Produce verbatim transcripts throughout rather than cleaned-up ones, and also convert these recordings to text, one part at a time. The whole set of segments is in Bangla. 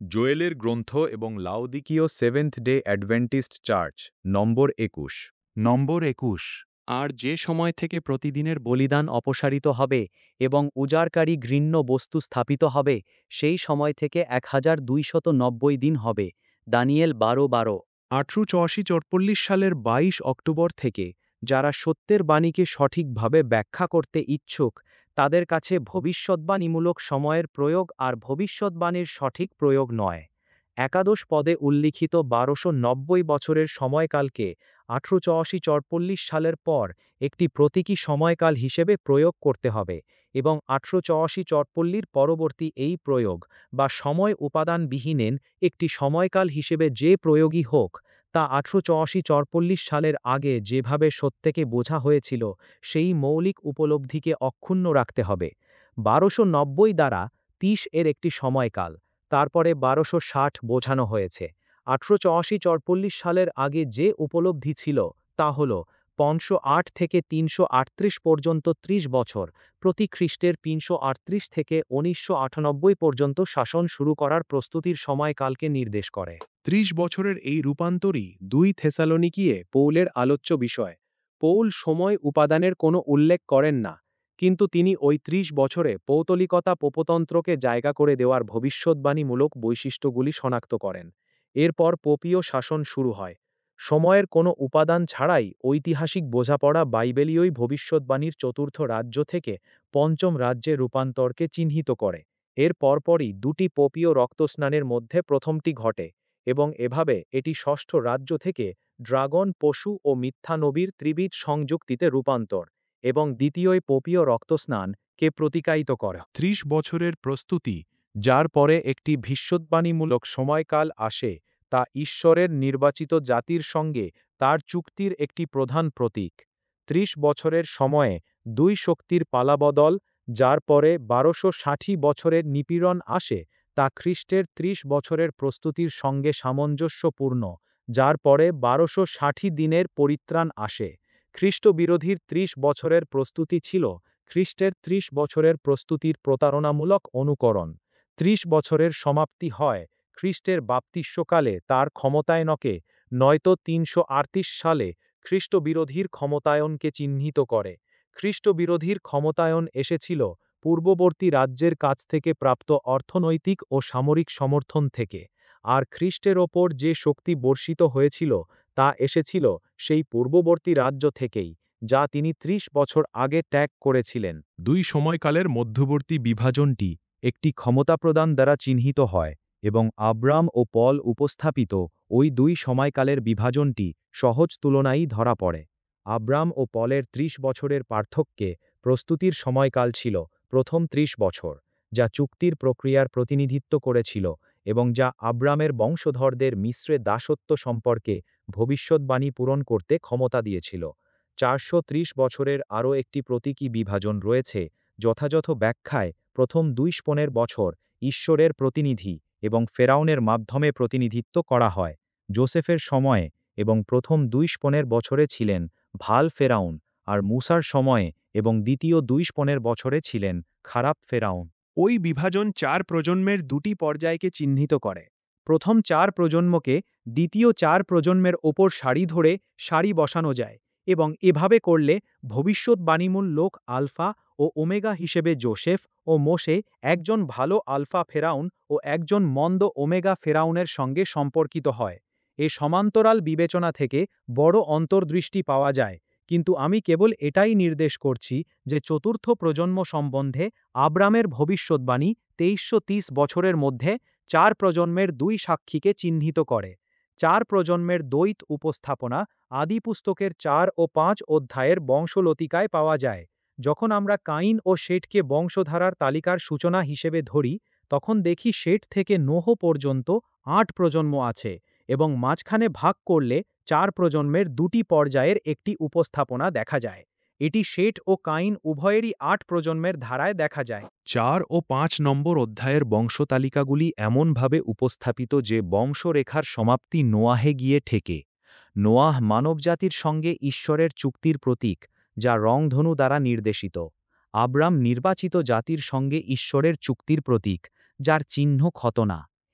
জোয়েলের গ্রন্থ এবং লাউদিকীয় সেভেন্থ ডে অ্যাডভেন্টিস্ট চার্চ নম্বর একুশ নম্বর একুশ আর যে সময় থেকে প্রতিদিনের বলিদান অপসারিত হবে এবং উজাড়কারী ঘৃণ্য বস্তু স্থাপিত হবে সেই সময় থেকে এক হাজার দুইশত নব্বই দিন হবে। দানিয়েল বারো বারো। আঠারো চুরাশি চটপল্লিশ সালের বাইশ অক্টোবর থেকে যারা সত্যের বাণীকে সঠিকভাবে ব্যাখ্যা করতে ইচ্ছুক তাদের কাছে ভবিষ্যদ্বাণীমূলক সময়ের প্রয়োগ আর ভবিষ্যদ্বাণীর সঠিক প্রয়োগ নয়। একাদশ পদে উল্লিখিত বারোশো নব্বই বছরের সময়কালকে আঠারো চুরাশি চটপল্লিশ সালের পর একটি প্রতীকী সময়কাল হিসেবে প্রয়োগ করতে হবে এবং আঠারো চুরাশি চটপল্লির পরবর্তী এই প্রয়োগ বা সময় উপাদানবিহীনেন একটি সময়কাল হিসেবে যে প্রয়োগই হোক তা আঠারো চুরাশি চটপল্লিশ সালের আগে যেভাবে সত্যকে বোঝা হয়েছিল সেই মৌলিক উপলব্ধিকে অক্ষুণ্ণ রাখতে হবে। বারোশো নব্বই দ্বারা তিশ এর একটি সময়কাল, তারপরে বারোশো ষাট বোঝানো হয়েছে। আঠারো চুরাশি চটপল্লিশ সালের আগে যে উপলব্ধি ছিল তা হল পঞ্চশো আট থেকে তিনশো আটত্রিশ পর্যন্ত ত্রিশ বছর, প্রতি খ্রিস্টের তিনশো আটত্রিশ থেকে উনিশশো আটানব্বই পর্যন্ত শাসন শুরু করার প্রস্তুতির সময়কালকে নির্দেশ করে। ত্রিশ বছরের এই রূপান্তরই দুই থেসালোনিকিয়ে পৌলের আলোচ্য বিষয়। পৌল সময় উপাদানের কোনো উল্লেখ করেন না, কিন্তু তিনি ওই ত্রিশ বছরে পৌতলিকতা পোপতন্ত্রকে জায়গা করে দেওয়ার ভবিষ্যদ্বাণীমূলক বৈশিষ্ট্যগুলি শনাক্ত করেন। এরপর পোপীয় শাসন শুরু হয়। সময়ের কোনো উপাদান ছাড়াই ঐতিহাসিক বোঝাপড়া বাইবেলীয় ভবিষ্যদ্বাণীর চতুর্থ রাজ্য থেকে পঞ্চম রাজ্যে রূপান্তরকে চিহ্নিত করে। এর পরপরই দুটি পোপীয় রক্তস্নানের মধ্যে প্রথমটি ঘটে এবং এভাবে এটি ষষ্ঠ রাজ্য থেকে ড্রাগন পশু ও মিথ্যা নবীর ত্রিবিধ সংযুক্তিতে রূপান্তর এবং দ্বিতীয় পোপীয় রক্তস্নান কে প্রতিকায়িত করে। ত্রিশ বছরের প্রস্তুতি, যার পরে একটি ভবিষ্যদ্বাণীমূলক সময়কাল আসে, তা ঈশ্বরের নির্বাচিত জাতির সঙ্গে তার চুক্তির একটি প্রধান প্রতীক। ত্রিশ বছরের সময়ে দুই শক্তির পালাবদল, যার পরে বারোশো ষাট বছরের নিপীড়ন আসে, তা খ্রিস্টের ত্রিশ বছরের প্রস্তুতির সঙ্গে সামঞ্জস্যপূর্ণ, যার পরে বারোশো ষাট দিনের পরিত্রাণ আসে। খ্রিস্টবিরোধীর ত্রিশ বছরের প্রস্তুতি ছিল খ্রিস্টের ত্রিশ বছরের প্রস্তুতির প্রতারণামূলক অনুকরণ। ত্রিশ বছরের সমাপ্তি হয় খ্রিস্টের বাপ্তিস্যকালে তার ক্ষমতায়নকে, নয়তো তিনশো আটত্রিশ সালে খ্রিস্টবিরোধীর ক্ষমতায়নকে চিহ্নিত করে। খ্রিস্টবিরোধীর ক্ষমতায়ন এসেছিল পূর্ববর্তী রাজ্যের কাছ থেকে প্রাপ্ত অর্থনৈতিক ও সামরিক সমর্থন থেকে, আর খ্রিস্টের ওপর যে শক্তি বর্ষিত হয়েছিল তা এসেছিল সেই পূর্ববর্তী রাজ্য থেকেই, যা তিনি ত্রিশ বছর আগে ত্যাগ করেছিলেন। দুই সময়কালের মধ্যবর্তী বিভাজনটি একটি ক্ষমতা প্রদান দ্বারা চিহ্নিত হয় এবং আব্রাম ও পল উপস্থাপিত ওই দুই সময়কালের বিভাজনটি সহজ তুলনায় ধরা পড়ে। আব্রাম ও পলের ত্রিশ বছরের পার্থক্যে প্রস্তুতির সময়কাল ছিল প্রথম ত্রিশ বছর, যা চুক্তির প্রক্রিয়ার প্রতিনিধিত্ব করেছিল এবং যা আব্রামের বংশধরদের মিশ্রে দাসত্ব সম্পর্কে ভবিষ্যদ্বাণী পূরণ করতে ক্ষমতা দিয়েছিল। চারশো ত্রিশ বছরের আরও একটি প্রতীকী বিভাজন রয়েছে, যথাযথ ব্যাখ্যায় প্রথম দুই স্পনের বছর ঈশ্বরের প্রতিনিধি এবং ফেরাউনের মাধ্যমে প্রতিনিধিত্ব করা হয় জোসেফের সময়ে, এবং প্রথম দুই স্পনের বছরে ছিলেন ভাল ফেরাউন, আর মুসার সময়ে এবং দ্বিতীয় দুই স্পনের বছরে ছিলেন খারাপ ফেরাউন। ওই বিভাজন চার প্রজন্মের দুটি পর্যায়কে চিহ্নিত করে। প্রথম চার প্রজন্মকে দ্বিতীয় চার প্রজন্মের ওপর সারি ধরে সারি বসানো যায় এবং এভাবে করলে ভবিষ্যদ্বাণীমূল লোক আলফা ও ওমেগা হিসেবে জোসেফ ও মোশে একজন ভালো আলফা ফেরাউন ও একজন মন্দ ওমেগা ফেরাউনের সঙ্গে সম্পর্কিত হয়। এ সমান্তরাল বিবেচনা থেকে বড় অন্তর্দৃষ্টি পাওয়া যায়, কিন্তু আমি কেবল এটাই নির্দেশ করছি যে চতুর্থ প্রজন্ম সম্বন্ধে আব্রামের ভবিষ্যদ্বাণী তেইশশো তিরিশ বছরের মধ্যে চার প্রজন্মের দুই সাক্ষীকে চিহ্নিত করে। চার প্রজন্মের দ্বৈত উপস্থাপনা আদিপুস্তকের চার ও পাঁচ অধ্যায়ের বংশলতিকায় পাওয়া যায়। যখন আমরা কাইন ও শেটকে বংশধারার তালিকার সূচনা হিসেবে ধরি, তখন দেখি শেট থেকে নোহ পর্যন্ত আট প্রজন্ম আছে এবং মাঝখানে ভাগ করলে চার প্রজন্মের দুটি পর্যায়ের একটি উপস্থাপনা দেখা যায়। এটি শেট ও কাইন উভয়েরই আট প্রজন্মের ধারায় দেখা যায়। চার ও পাঁচ নম্বর অধ্যায়ের বংশতালিকাগুলি এমনভাবে উপস্থাপিত যে বংশরেখার সমাপ্তি নোয়াহে গিয়ে ঠেকে। নোয়াহ মানবজাতির সঙ্গে ঈশ্বরের চুক্তির প্রতীক, যা রংধনু দ্বারা নির্দেশিত। আব্রাম নির্বাচিত জাতির সঙ্গে ঈশ্বরের চুক্তির প্রতীক, যার চিহ্ন খতনা।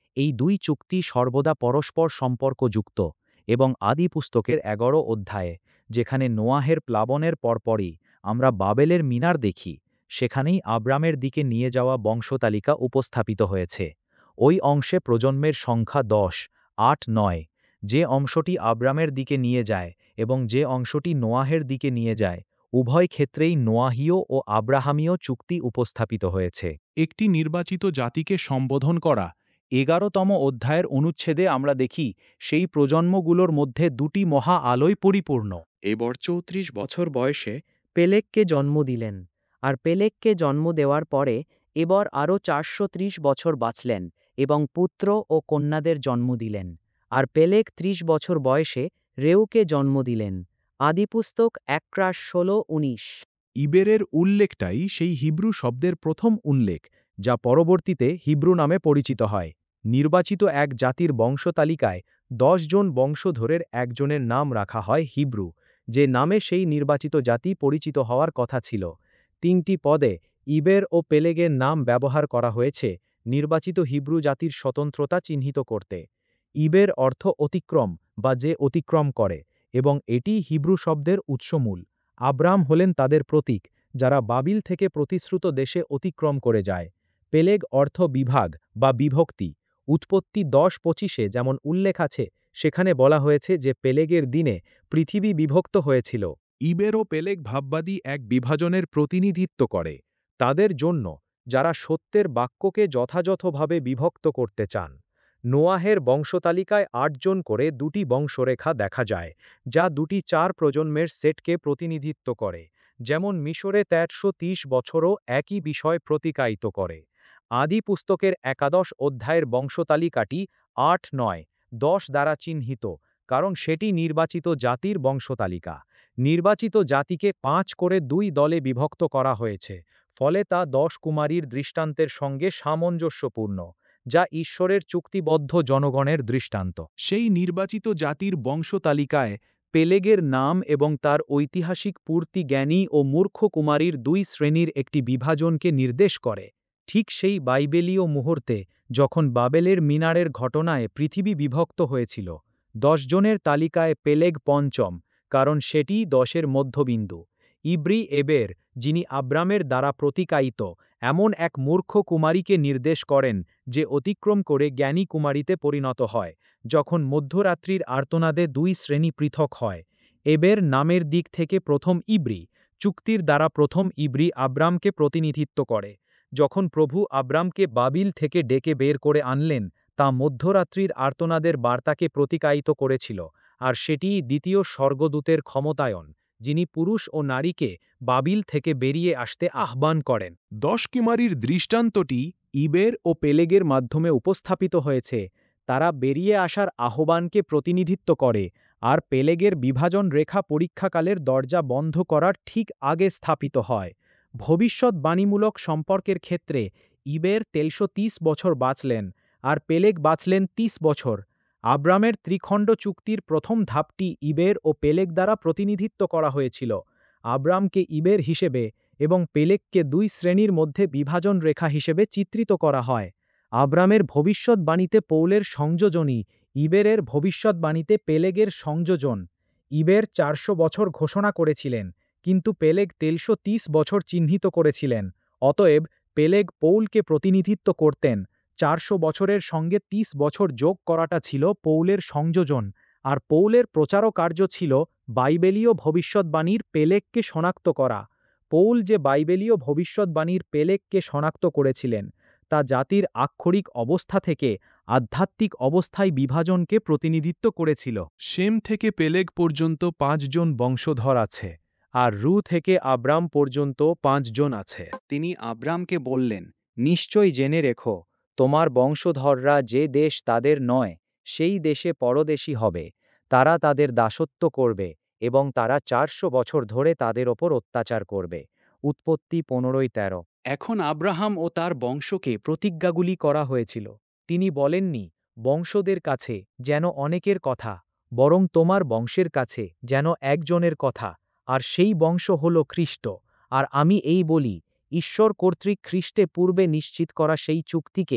এই দুই চুক্তি সর্বদা পরস্পর সম্পর্কযুক্ত এবং আদি পুস্তকের এগারো অধ্যায়ে, যেখানে নোয়াহের প্লাবনের পরপরই আমরা বাবেলের মিনার দেখি, সেখানেই আব্রামের দিকে নিয়ে যাওয়া বংশতালিকা উপস্থাপিত হয়েছে। ওই অংশে প্রজন্মের সংখ্যা দশ, আট, নয়, যে অংশটি আব্রামের দিকে নিয়ে যায় এবং যে অংশটি নোয়াহের দিকে নিয়ে যায়, উভয় ক্ষেত্রেই নোয়াহীয় ও আব্রাহামীয় চুক্তি উপস্থাপিত হয়েছে। একটি নির্বাচিত জাতিকে সম্বোধন করা এগারোতম অধ্যায়ের অনুচ্ছেদে আমরা দেখি সেই প্রজন্মগুলোর মধ্যে দুটি মহা আলোয় পরিপূর্ণ। এবার চৌত্রিশ বছর বয়সে পেলেগকে জন্ম দিলেন, আর পেলেগকে জন্ম দেওয়ার পরে এবার আরও চারশো ত্রিশ বছর বাঁচলেন এবং পুত্র ও কন্যাদের জন্ম দিলেন। আর পেলেগ ত্রিশ বছর বয়সে রেউকে জন্ম দিলেন। আদিপুস্তক এক ক্রাশ ষোলো উনিশ। ইবেরের উল্লেখটাই সেই হিব্রু শব্দের প্রথম উল্লেখ, যা পরবর্তীতে হিব্রু নামে পরিচিত হয়। নির্বাচিত এক জাতির বংশতালিকায় দশ জন বংশধরের একজনের নাম রাখা হয় হিব্রু, যে নামে সেই নির্বাচিত জাতি পরিচিত হওয়ার কথা ছিল। তিনটি পদে ইবের ও পেলেগের নাম ব্যবহার করা হয়েছে নির্বাচিত হিব্রু জাতির স্বতন্ত্রতা চিহ্নিত করতে। ইবের অর্থ অতিক্রম বা যে অতিক্রম করে, এবং এটি হিব্রু শব্দের উৎসমূল। আব্রাম হলেন তাদের প্রতীক, যারা বাবিল থেকে প্রতিশ্রুত দেশে অতিক্রম করে যায়। পেলেগ অর্থ বিভাগ বা বিভক্তি। উৎপত্তি দশ পঁচিশে যেমন উল্লেখ আছে, সেখানে বলা হয়েছে যে পেলেগের দিনে পৃথিবী বিভক্ত হয়েছিল। ইবের ও পেলেগ ভাববাদী এক বিভাজনের প্রতিনিধিত্ব করে, তাদের জন্য যারা সত্যের বাক্যকে যথাযথভাবে বিভক্ত করতে চান। নোয়াহের বংশতালিকায় আটজন করে দুটি বংশরেখা দেখা যায়, যা দুটি চার প্রজন্মের সেটকে প্রতিনিধিত্ব করে, যেমন মিশরে তেরশো তিরিশ বছরও একই বিষয় প্রতিকায়িত করে। আদি পুস্তকের একাদশ অধ্যায়ের বংশতালিকাটি আট, নয়, দশ দ্বারা চিহ্নিত, কারণ সেটি নির্বাচিত জাতির বংশতালিকা। নির্বাচিত জাতিকে পাঁচ করে দুই দলে বিভক্ত করা হয়েছে, ফলে তা দশ কুমারীর দৃষ্টান্তের সঙ্গে সামঞ্জস্যপূর্ণ, যা ঈশ্বরের চুক্তিবদ্ধ জনগণের দৃষ্টান্ত। সেই নির্বাচিত জাতির বংশতালিকায় পেলেগের নাম এবং তার ঐতিহাসিক পূর্তি জ্ঞানী ও মূর্খ কুমারীর দুই শ্রেণীর একটি বিভাজনকে নির্দেশ করে। ঠিক সেই বাইবেলীয় মুহূর্তে যখন বাবেলের মিনারের ঘটনায় পৃথিবী বিভক্ত হয়েছিল, দশ জনের তালিকায় পেলেগ পঞ্চম, কারণ সেটিই দশের মধ্যবিন্দু। ইব্রি এবের, যিনি আব্রামের দ্বারা প্রতিকায়িত, এমন এক মূর্খ কুমারীকে নির্দেশ করেন যে অতিক্রম করে জ্ঞানী কুমারীতে পরিণত হয়, যখন মধ্যরাত্রির আর্তনাদে দুই শ্রেণী পৃথক হয়। এবের নামের দিক থেকে প্রথম ইব্রি, চুক্তির দ্বারা প্রথম ইব্রি আব্রামকে প্রতিনিধিত্ব করে। যখন প্রভু আব্রামকে বাবিল থেকে ডেকে বের করে আনলেন, তা মধ্যরাত্রির আর্তনাদের বার্তাকে প্রতিকায়িত করেছিল, আর সেটিই দ্বিতীয় স্বর্গদূতের ক্ষমতায়ন, যিনি পুরুষ ও নারীকে বাবিল থেকে বেরিয়ে আসতে আহ্বান করেন। দশ কুমারীর দৃষ্টান্তটি ইবের ও পেলেগের মাধ্যমে উপস্থাপিত হয়েছে। তারা বেরিয়ে আসার আহ্বানকে প্রতিনিধিত্ব করে, আর পেলেগের বিভাজন রেখা পরীক্ষাকালের দরজা বন্ধ করার ঠিক আগে স্থাপিত হয়। ভবিষ্যৎবাণীমূলক সম্পর্কের ক্ষেত্রে ইবের তেরশো তিরিশ বছর বাঁচলেন, আর পেলেগ বাঁচলেন তিরিশ বছর। আব্রামের ত্রিখণ্ড চুক্তির প্রথম ধাপটি ইবের ও পেলেগ দ্বারা প্রতিনিধিত্ব করা হয়েছিল। আব্রামকে ইবের হিসেবে এবং পেলেগকে দুই শ্রেণীর মধ্যে বিভাজন রেখা হিসেবে চিত্রিত করা হয়। আব্রামের ভবিষ্যৎবাণীতে পৌলের সংযোজনই ইবেরের ভবিষ্যৎবাণীতে পেলেগের সংযোজন। ইবের চারশো বছর ঘোষণা করেছিলেন, কিন্তু পেলেগ তেরশো তিরিশ বছর চিহ্নিত করেছিলেন। অতএব পেলেগ পৌলকে প্রতিনিধিত্ব করতেন। চারশো বছরের সঙ্গে তিরিশ বছর যোগ করাটা ছিল পৌলের সংযোজন, আর পৌলের প্রচারকার্য ছিল বাইবেলীয় ভবিষ্যৎবাণীর পেলেগকে শনাক্ত করা। পৌল যে বাইবেলীয় ভবিষ্যৎবাণীর পেলেগকে শনাক্ত করেছিলেন, তা জাতির আক্ষরিক অবস্থা থেকে আধ্যাত্মিক অবস্থায় বিভাজনকে প্রতিনিধিত্ব করেছিল। শেম থেকে পেলেগ পর্যন্ত পাঁচজন বংশধর আছে, আর রু থেকে আব্রাম পর্যন্ত পাঁচজন আছে। তিনি আব্রামকে বললেন, নিশ্চয় জেনে রেখো, তোমার বংশধররা যে দেশ তাদের নয়, সেই দেশে পরদেশী হবে। তারা তাদের দাসত্ব করবে, এবং তারা চারশো বছর ধরে তাদের ওপর অত্যাচার করবে। উৎপত্তি পনেরোই তেরো। এখন আব্রাহাম ও তার বংশকে প্রতিজ্ঞাগুলি করা হয়েছিল। তিনি বলেননি, বংশদের কাছে যেন অনেকের কথা, বরং তোমার বংশের কাছে যেন একজনের কথা, আর সেই বংশ হল খ্রিস্ট। আর আমি এই বলি, ঈশ্বর কর্তৃক খ্রিস্টে পূর্বে নিশ্চিত করা সেই চুক্তিকে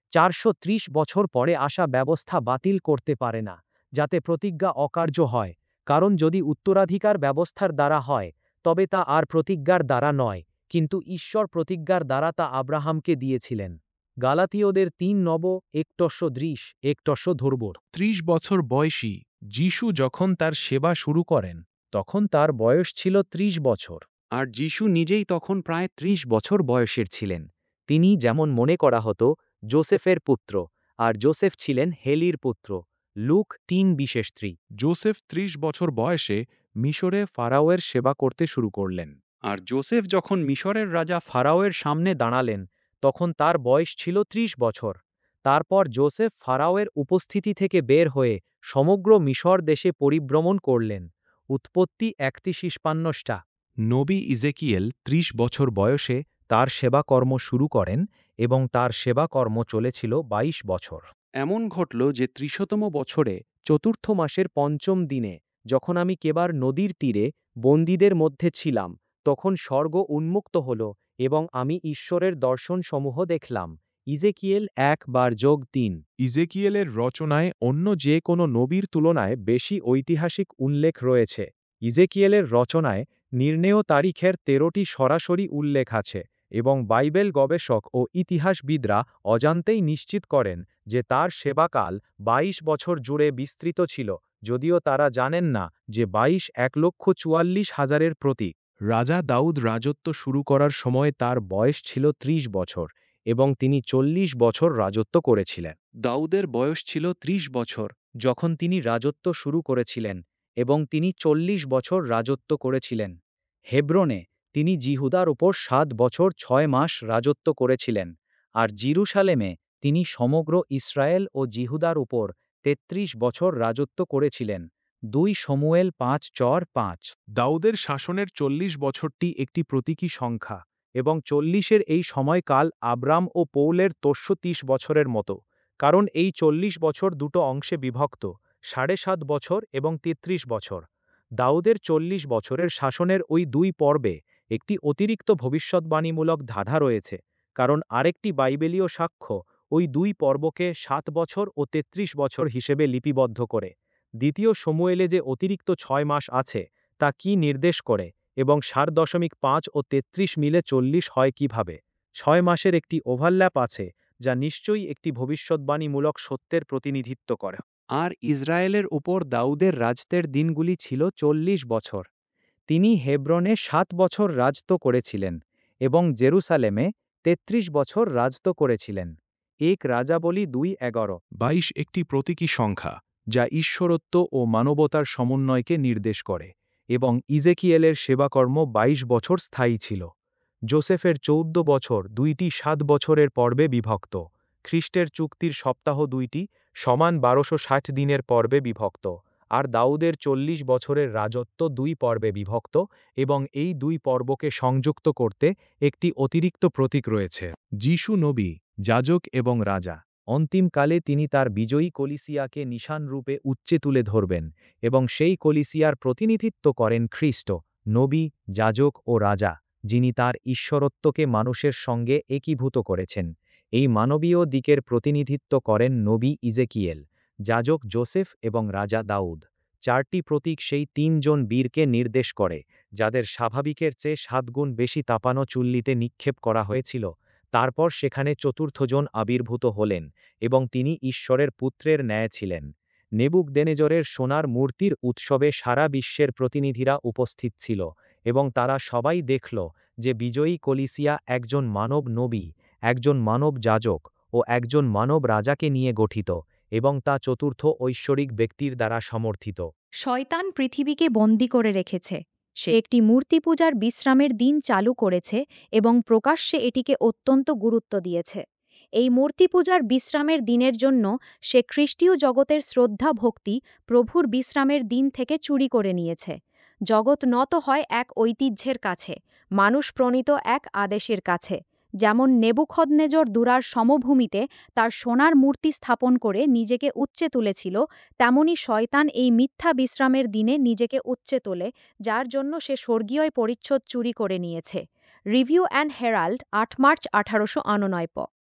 চারশো ত্রিশ বছর পরে আসা ব্যবস্থা বাতিল করতে পারে না, যাতে প্রতিজ্ঞা অকার্য হয়, কারণ যদি উত্তরাধিকার ব্যবস্থার দ্বারা হয় তবে তা আর প্রতিজ্ঞার দ্বারা নয়, কিন্তু ঈশ্বর প্রতিজ্ঞার দ্বারা তা আব্রাহামকে দিয়েছিলেন। গালাতীয়দের তিন নব একটস্য দৃশ একটস্য ধর্বর। ত্রিশ বছর বয়সী যিশু যখন তার সেবা শুরু করেন তখন তার বয়স ছিল ত্রিশ বছর। আর যিশু নিজেই তখন প্রায় ত্রিশ বছর বয়সের ছিলেন। তিনি, যেমন মনে করা হতো, জোসেফের পুত্র, আর জোসেফ ছিলেন হেলির পুত্র। লুক তিন বিশেষ স্ত্রী। জোসেফ ত্রিশ বছর বয়সে মিশরে ফারাওয়ের সেবা করতে শুরু করলেন। আর জোসেফ যখন মিশরের রাজা ফারাওয়ের সামনে দাঁড়ালেন তখন তার বয়স ছিল ত্রিশ বছর। তারপর জোসেফ ফারাওয়ের উপস্থিতি থেকে বের হয়ে সমগ্র মিশর দেশে পরিভ্রমণ করলেন। উৎপত্তি একত্রিশ পান্নষ্টা। নবী ইজেকিয়েল ত্রিশ বছর বয়সে তার সেবাকর্ম শুরু করেন এবং তার সেবাকর্ম চলেছিল বাইশ বছর। এমন ঘটল যে ত্রিশতম বছরে চতুর্থ মাসের পঞ্চম দিনে, যখন আমি কেবার নদীর তীরে বন্দীদের মধ্যে ছিলাম, তখন স্বর্গ উন্মুক্ত হল এবং আমি ঈশ্বরের দর্শনসমূহ দেখলাম। ইজেকিয়েল এক বার যোগ তিন। ইজেকিয়েলের রচনায় অন্য যে কোনো নবীর তুলনায় বেশি ঐতিহাসিক উল্লেখ রয়েছে। ইজেকিয়েলের রচনায় নির্ণেয় তারিখের তেরোটি সরাসরি উল্লেখ আছে এবং বাইবেল গবেষক ও ইতিহাসবিদরা অজান্তেই নিশ্চিত করেন যে তার সেবাকাল বাইশ বছর জুড়ে বিস্তৃত ছিল, যদিও তারা জানেন না যে বাইশ এক লক্ষ চুয়াল্লিশ হাজারের প্রতীক। রাজা দাউদ রাজত্ব শুরু করার সময় তার বয়স ছিল ত্রিশ বছর এবং তিনি চল্লিশ বছর রাজত্ব করেছিলেন। দাউদের বয়স ছিল ত্রিশ বছর যখন তিনি রাজত্ব শুরু করেছিলেন এবং তিনি চল্লিশ বছর রাজত্ব করেছিলেন। হেব্রনে তিনি জিহুদার উপর সাত বছর ছয় মাস রাজত্ব করেছিলেন, আর জিরুসালেমে তিনি সমগ্র ইসরায়েল ও জিহুদার উপর তেত্রিশ বছর রাজত্ব করেছিলেন। দুই শমুয়েল পাঁচ চর পাঁচ। দাউদের শাসনের চল্লিশ বছরটি একটি প্রতীকী সংখ্যা এবং চল্লিশের এই সময়কাল আব্রাম ও পৌলের তোষ্য বছরের মতো, কারণ এই চল্লিশ বছর দুটো অংশে বিভক্ত, সাড়ে সাত বছর এবং তেত্রিশ বছর। দাউদের চল্লিশ বছরের শাসনের ওই দুই পর্বে একটি অতিরিক্ত ভবিষ্যদ্বাণীমূলক ধাঁধা রয়েছে, কারণ আরেকটি বাইবেলীয় সাক্ষ্য ওই দুই পর্বকে সাত বছর ও তেত্রিশ বছর হিসেবে লিপিবদ্ধ করে। দ্বিতীয় শমুয়েলে যে অতিরিক্ত ছয় মাস আছে তা কি নির্দেশ করে এবং সাত দশমিক পাঁচ ও তেত্রিশ মিলে চল্লিশ হয় কিভাবে? ছয় মাসের একটি ওভারল্যাপ আছে যা নিশ্চয়ই একটি ভবিষ্যদ্বাণীমূলক সত্যের প্রতিনিধিত্ব করে। আর ইসরায়েলের উপর দাউদের রাজত্বের দিনগুলি ছিল চল্লিশ বছর। তিনি হেব্রনে সাত বছর রাজত্ব করেছিলেন এবং জেরুসালেমে তেত্রিশ বছর রাজত্ব করেছিলেন। এক রাজাবলী দুই এগারো। বাইশ একটি প্রতীকী সংখ্যা যা ঈশ্বরত্ব ও মানবতার সমন্বয়কে নির্দেশ করে এবং ইজেকিয়েলের সেবাকর্ম বাইশ বছর স্থায়ী ছিল। জোসেফের চৌদ্দ বছর দুইটি সাত বছরের পর্বে বিভক্ত। খ্রিস্টের চুক্তির সপ্তাহ দুইটি সমান বারোশো ষাট দিনের পর্বে বিভক্ত, আর দাউদের চল্লিশ বছরের রাজত্ব দুই পর্বে বিভক্ত এবং এই দুই পর্বকে সংযুক্ত করতে একটি অতিরিক্ত প্রতীক রয়েছে। যিশু নবী, যাজক এবং রাজা। অন্তিমকালে তিনি তার বিজয়ী কলিসিয়াকে নিশানরূপে উচ্চে তুলে ধরবেন এবং সেই কলিসিয়ার প্রতিনিধিত্ব করেন খ্রিস্ট, নবী, যাজক ও রাজা, যিনি তার ঈশ্বরত্বকে মানুষের সঙ্গে একীভূত করেছেন। এই মানবীয় দিকের প্রতিনিধিত্ব করেন নবী ইজেকিয়েল, যাজক জোসেফ এবং রাজা দাউদ। চারটি প্রতীক সেই তিনজন বীরকে নির্দেশ করে, যাদের স্বাভাবিকের চেয়ে সাতগুণ বেশি তাপানো চুল্লিতে নিক্ষেপ করা হয়েছিল। তারপর সেখানে চতুর্থজন আবির্ভূত হলেন এবং তিনি ঈশ্বরের পুত্রের ন্যায় ছিলেন। নেবুকদেনেজরের সোনার মূর্তির উৎসবে সারা বিশ্বের প্রতিনিধিরা উপস্থিত ছিল এবং তারা সবাই দেখল যে বিজয়ী কলিসিয়া একজন মানব নবী, একজন মানব যাজক ও একজন মানব রাজাকে নিয়ে গঠিত এবং তা চতুর্থ ঐশ্বরিক ব্যক্তির দ্বারা সমর্থিত। শয়তান পৃথিবীকে বন্দী করে রেখেছে। সে একটি মূর্তি পূজার বিশ্রামের দিন চালু করেছে এবং প্রকাশ্যে এটিকে অত্যন্ত গুরুত্ব দিয়েছে। এই মূর্তি পূজার বিশ্রামের দিনের জন্য সে খ্রিস্টীয় জগতের শ্রদ্ধা ভক্তি প্রভুর বিশ্রামের দিন থেকে চুরি করে নিয়েছে। জগৎ নত হয় এক ঐতিহ্যের কাছে, মানুষ প্রণীত এক আদেশের কাছে। যেমন নেবুখদনেজর দুরার সমভূমিতে তার সোনার মূর্তি স্থাপন করে নিজেকে উচ্চে তুলেছিল, তেমনি শয়তান এই মিথ্যা বিশ্রামের দিনে নিজেকে উচ্চে তোলে, যার জন্য সে স্বর্গীয় পরিচ্ছদ চুরি করে নিয়েছে। রিভিউ অ্যান্ড হেরাল্ড, আট মার্চ আঠারোশো আটানব্বই।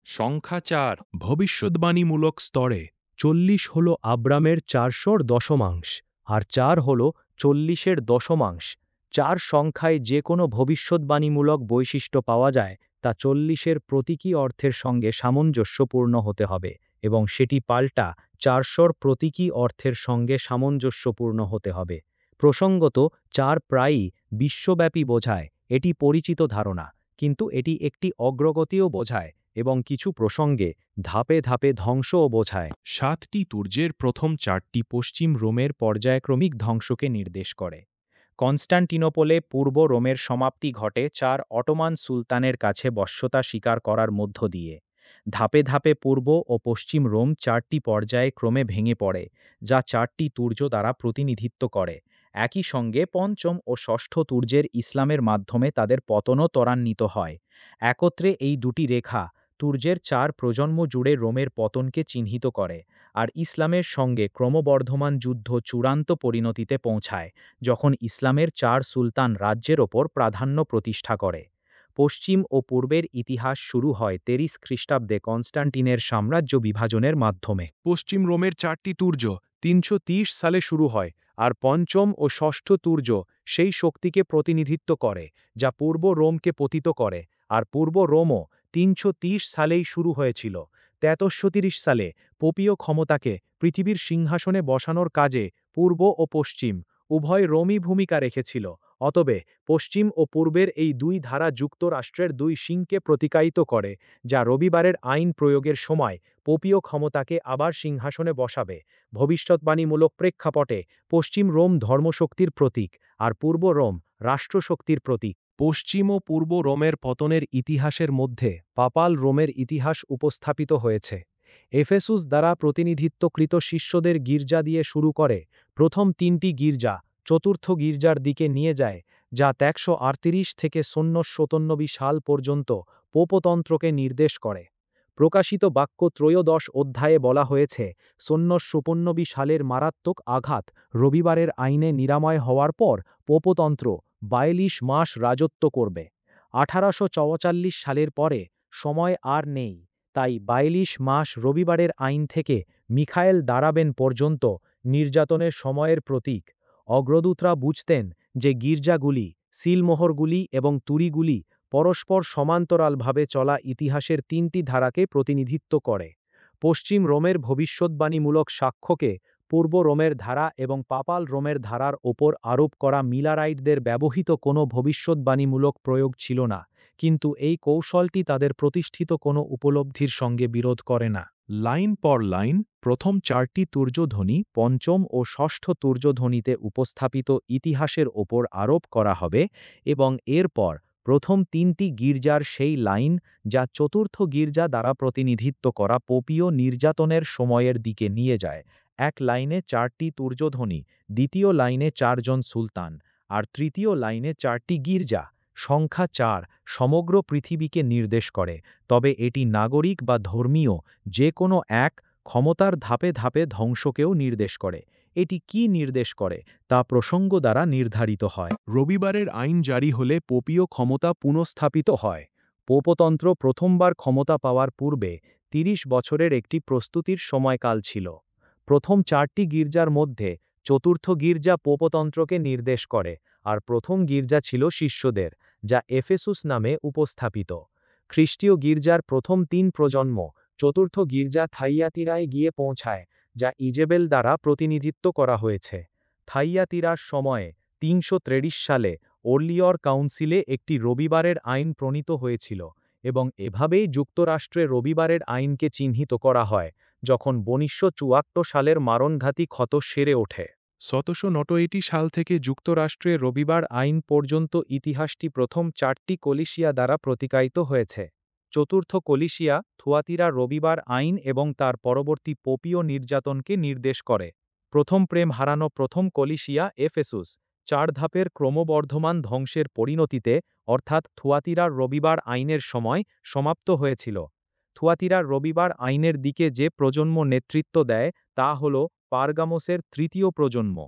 সংখ্যা চার ভবিষ্যদ্বাণীমূলক স্তরে চল্লিশ হল আব্রামের চারশোর দশমাংশ, আর চার হল চল্লিশের দশমাংশ। চার সংখ্যায় যে কোনো ভবিষ্যদ্বাণীমূলক বৈশিষ্ট্য পাওয়া যায় তা চল্লিশের প্রতীকী অর্থের সঙ্গে সামঞ্জস্যপূর্ণ হতে হবে, এবং সেটি পাল্টা চারশোর প্রতীকী অর্থের সঙ্গে সামঞ্জস্যপূর্ণ হতে হবে। প্রসঙ্গত, চার প্রায়ই বিশ্বব্যাপী বোঝায়, এটি পরিচিত ধারণা, কিন্তু এটি একটি অগ্রগতিও বোঝায় এবং কিছু প্রসঙ্গে ধাপে ধাপে ধ্বংসও বোঝায়। সাতটি তুর্যের প্রথম চারটি পশ্চিম রোমের পর্যায়ক্রমিক ধ্বংসকে নির্দেশ করে। কনস্টান্টিনোপলে পূর্ব রোমের সমাপ্তি ঘটে চার অটোমান সুলতানের কাছে বশ্যতা স্বীকার করার মধ্য দিয়ে। ধাপে ধাপে পূর্ব ও পশ্চিম রোম চারটি পর্যায়ে ক্রমে ভেঙে পড়ে, যা চারটি তুর্য দ্বারা প্রতিনিধিত্ব করে। একই সঙ্গে পঞ্চম ও ষষ্ঠ তুর্যের ইসলামের মাধ্যমে তাদের পতনও ত্বরান্বিত হয়। একত্রে এই দুটি রেখা তুর্যের চার প্রজন্ম জুড়ে রোমের পতনকে চিহ্নিত করে, আর ইসলামের সঙ্গে ক্রমবর্ধমান যুদ্ধ চূড়ান্ত পরিণতিতে পৌঁছায় যখন ইসলামের চার সুলতান রাজ্যের ওপর প্রাধান্য প্রতিষ্ঠা করে। পশ্চিম ও পূর্বের ইতিহাস শুরু হয় তেইশ খ্রিস্টাব্দে কনস্টান্টিনের সাম্রাজ্য বিভাজনের মাধ্যমে। পশ্চিম রোমের চারটি তুর্য তিনশো তিরিশ সালে শুরু হয়, আর পঞ্চম ও ষষ্ঠ তুর্য সেই শক্তিকে প্রতিনিধিত্ব করে যা পূর্ব রোমকে পতিত করে, আর পূর্ব রোমও তিনশো তিরিশ সালেই শুরু হয়েছিল। তেরোশো তিরিশ সালে পোপীয় ক্ষমতাকে পৃথিবীর সিংহাসনে বসানোর কাজে পূর্ব ও পশ্চিম উভয় রোমই ভূমিকা রেখেছিল। অতবে পশ্চিম ও পূর্বের এই দুই ধারা যুক্তরাষ্ট্রের দুই সিংকে প্রতিকায়িত করে, যা রবিবারের আইন প্রয়োগের সময় পোপীয় ক্ষমতাকে আবার সিংহাসনে বসাবে। ভবিষ্যদ্বাণীমূলক প্রেক্ষাপটে পশ্চিম রোম ধর্মশক্তির প্রতীক, আর পূর্ব রোম রাষ্ট্রশক্তির প্রতীক। পশ্চিম ও পূর্ব রোমের পতনের ইতিহাসের মধ্যে পাপাল রোমের ইতিহাস উপস্থাপিত হয়েছে। এফেসুস দ্বারা প্রতিনিধিত্বকৃত শিষ্যদের গির্জা দিয়ে শুরু করে প্রথম তিনটি গির্জা চতুর্থ গির্জার দিকে নিয়ে যায়, যা একশো আটত্রিশ থেকে শূন্য সতানব্বই সাল পর্যন্ত পোপতন্ত্রকে নির্দেশ করে। প্রকাশিত বাক্য ত্রয়োদশ অধ্যায়ে বলা হয়েছে, শূন্য সতানব্বই সালের মারাত্মক আঘাত রবিবারের আইনে নিরাময় হওয়ার পর পোপতন্ত্র বায়াল্লিশ মাস রাজত্ব করবে। আঠারোশো চৌচল্লিশ সালের পরে সময় আর নেই, তাই বায়াল্লিশ মাস রবিবারের আইন থেকে মিখায়েল দাঁড়াবেন পর্যন্ত নির্যাতনের সময়ের প্রতীক। অগ্রদূতরা বুঝতেন যে গির্জাগুলি, সিলমোহরগুলি এবং তুরিগুলি পরস্পর সমান্তরালভাবে চলা ইতিহাসের তিনটি ধারাকে প্রতিনিধিত্ব করে। পশ্চিম রোমের ভবিষ্যদ্বাণীমূলক সাক্ষ্যকে পূর্ব রোমের ধারা এবং পাপাল রোমের ধারার ওপর আরোপ করা মিলারাইটদের ব্যবহৃত কোনো ভবিষ্যদ্বাণীমূলক প্রয়োগ ছিল না, কিন্তু এই কৌশলটি তাদের প্রতিষ্ঠিত কোনো উপলব্ধির সঙ্গে বিরোধ করে না। লাইন পর লাইন প্রথম চারটি তুর্যধ্বনি পঞ্চম ও ষষ্ঠ তুর্যধ্বনিতে উপস্থাপিত ইতিহাসের ওপর আরোপ করা হবে, এবং এরপর প্রথম তিনটি গির্জার সেই লাইন যা চতুর্থ গির্জা দ্বারা প্রতিনিধিত্ব করা পোপীয় নির্যাতনের সময়ের দিকে নিয়ে যায়। এক লাইনে চারটি তুর্যধ্বনি, দ্বিতীয় লাইনে চারজন সুলতান, আর তৃতীয় লাইনে চারটি গির্জা। সংখ্যা চার সমগ্র পৃথিবীকে নির্দেশ করে, তবে এটি নাগরিক বা ধর্মীয় যে কোনো এক ক্ষমতার ধাপে ধাপে ধ্বংসকেও নির্দেশ করে। এটি কি নির্দেশ করে তা প্রসঙ্গ দ্বারা নির্ধারিত হয়। রবিবারের আইন জারি হলে পোপীয় ক্ষমতা পুনঃস্থাপিত হয়। পোপতন্ত্র প্রথমবার ক্ষমতা পাওয়ার পূর্বে তিরিশ বছরের একটি প্রস্তুতির সময়কাল ছিল। প্রথম চারটি গির্জার মধ্যে চতুর্থ গির্জা পোপতন্ত্রকে নির্দেশ করে, আর প্রথম গির্জা ছিল শিষ্যদের, যা এফেসুস নামে উপস্থাপিত। খ্রিস্টীয় গির্জার প্রথম তিন প্রজন্ম চতুর্থ গির্জা থাইয়াতিরায় গিয়ে পৌঁছায়, যা ইজেবেল দ্বারা প্রতিনিধিত্ব করা হয়েছে। থাইয়াতিরার সময়ে তিনশো ত্রিশ সালে ওর্লিয়র কাউন্সিলে একটি রবিবারের আইন প্রণীত হয়েছিল, এবং এভাবেই যুক্তরাষ্ট্রে রবিবারের আইনকে চিহ্নিত করা হয়, যখন উনিশশো চুয়াত্তর সালের মারণঘাতী ক্ষত সেরে ওঠে। সতেরোশো নব্বই সাল থেকে যুক্তরাষ্ট্রে রবিবার আইন পর্যন্ত ইতিহাসটি প্রথম চারটি কলিশিয়া দ্বারা প্রতিকায়িত হয়েছে। চতুর্থ কলিশিয়া থুয়াতিরা রবিবার আইন এবং তার পরবর্তী পোপীয় নির্যাতনকে নির্দেশ করে। প্রথম প্রেম হারানো প্রথম কলিশিয়া এফেসুস চার ধাপের ক্রমবর্ধমান ধ্বংসের পরিণতিতে, অর্থাৎ থুয়াতিরার রবিবার আইনের সময় সমাপ্ত হয়েছিল। থুয়াতিরার রবিবার আইনের দিকে যে প্রজন্ম নেতৃত্ব দেয় তা হল পারগামোসের তৃতীয় প্রজন্ম।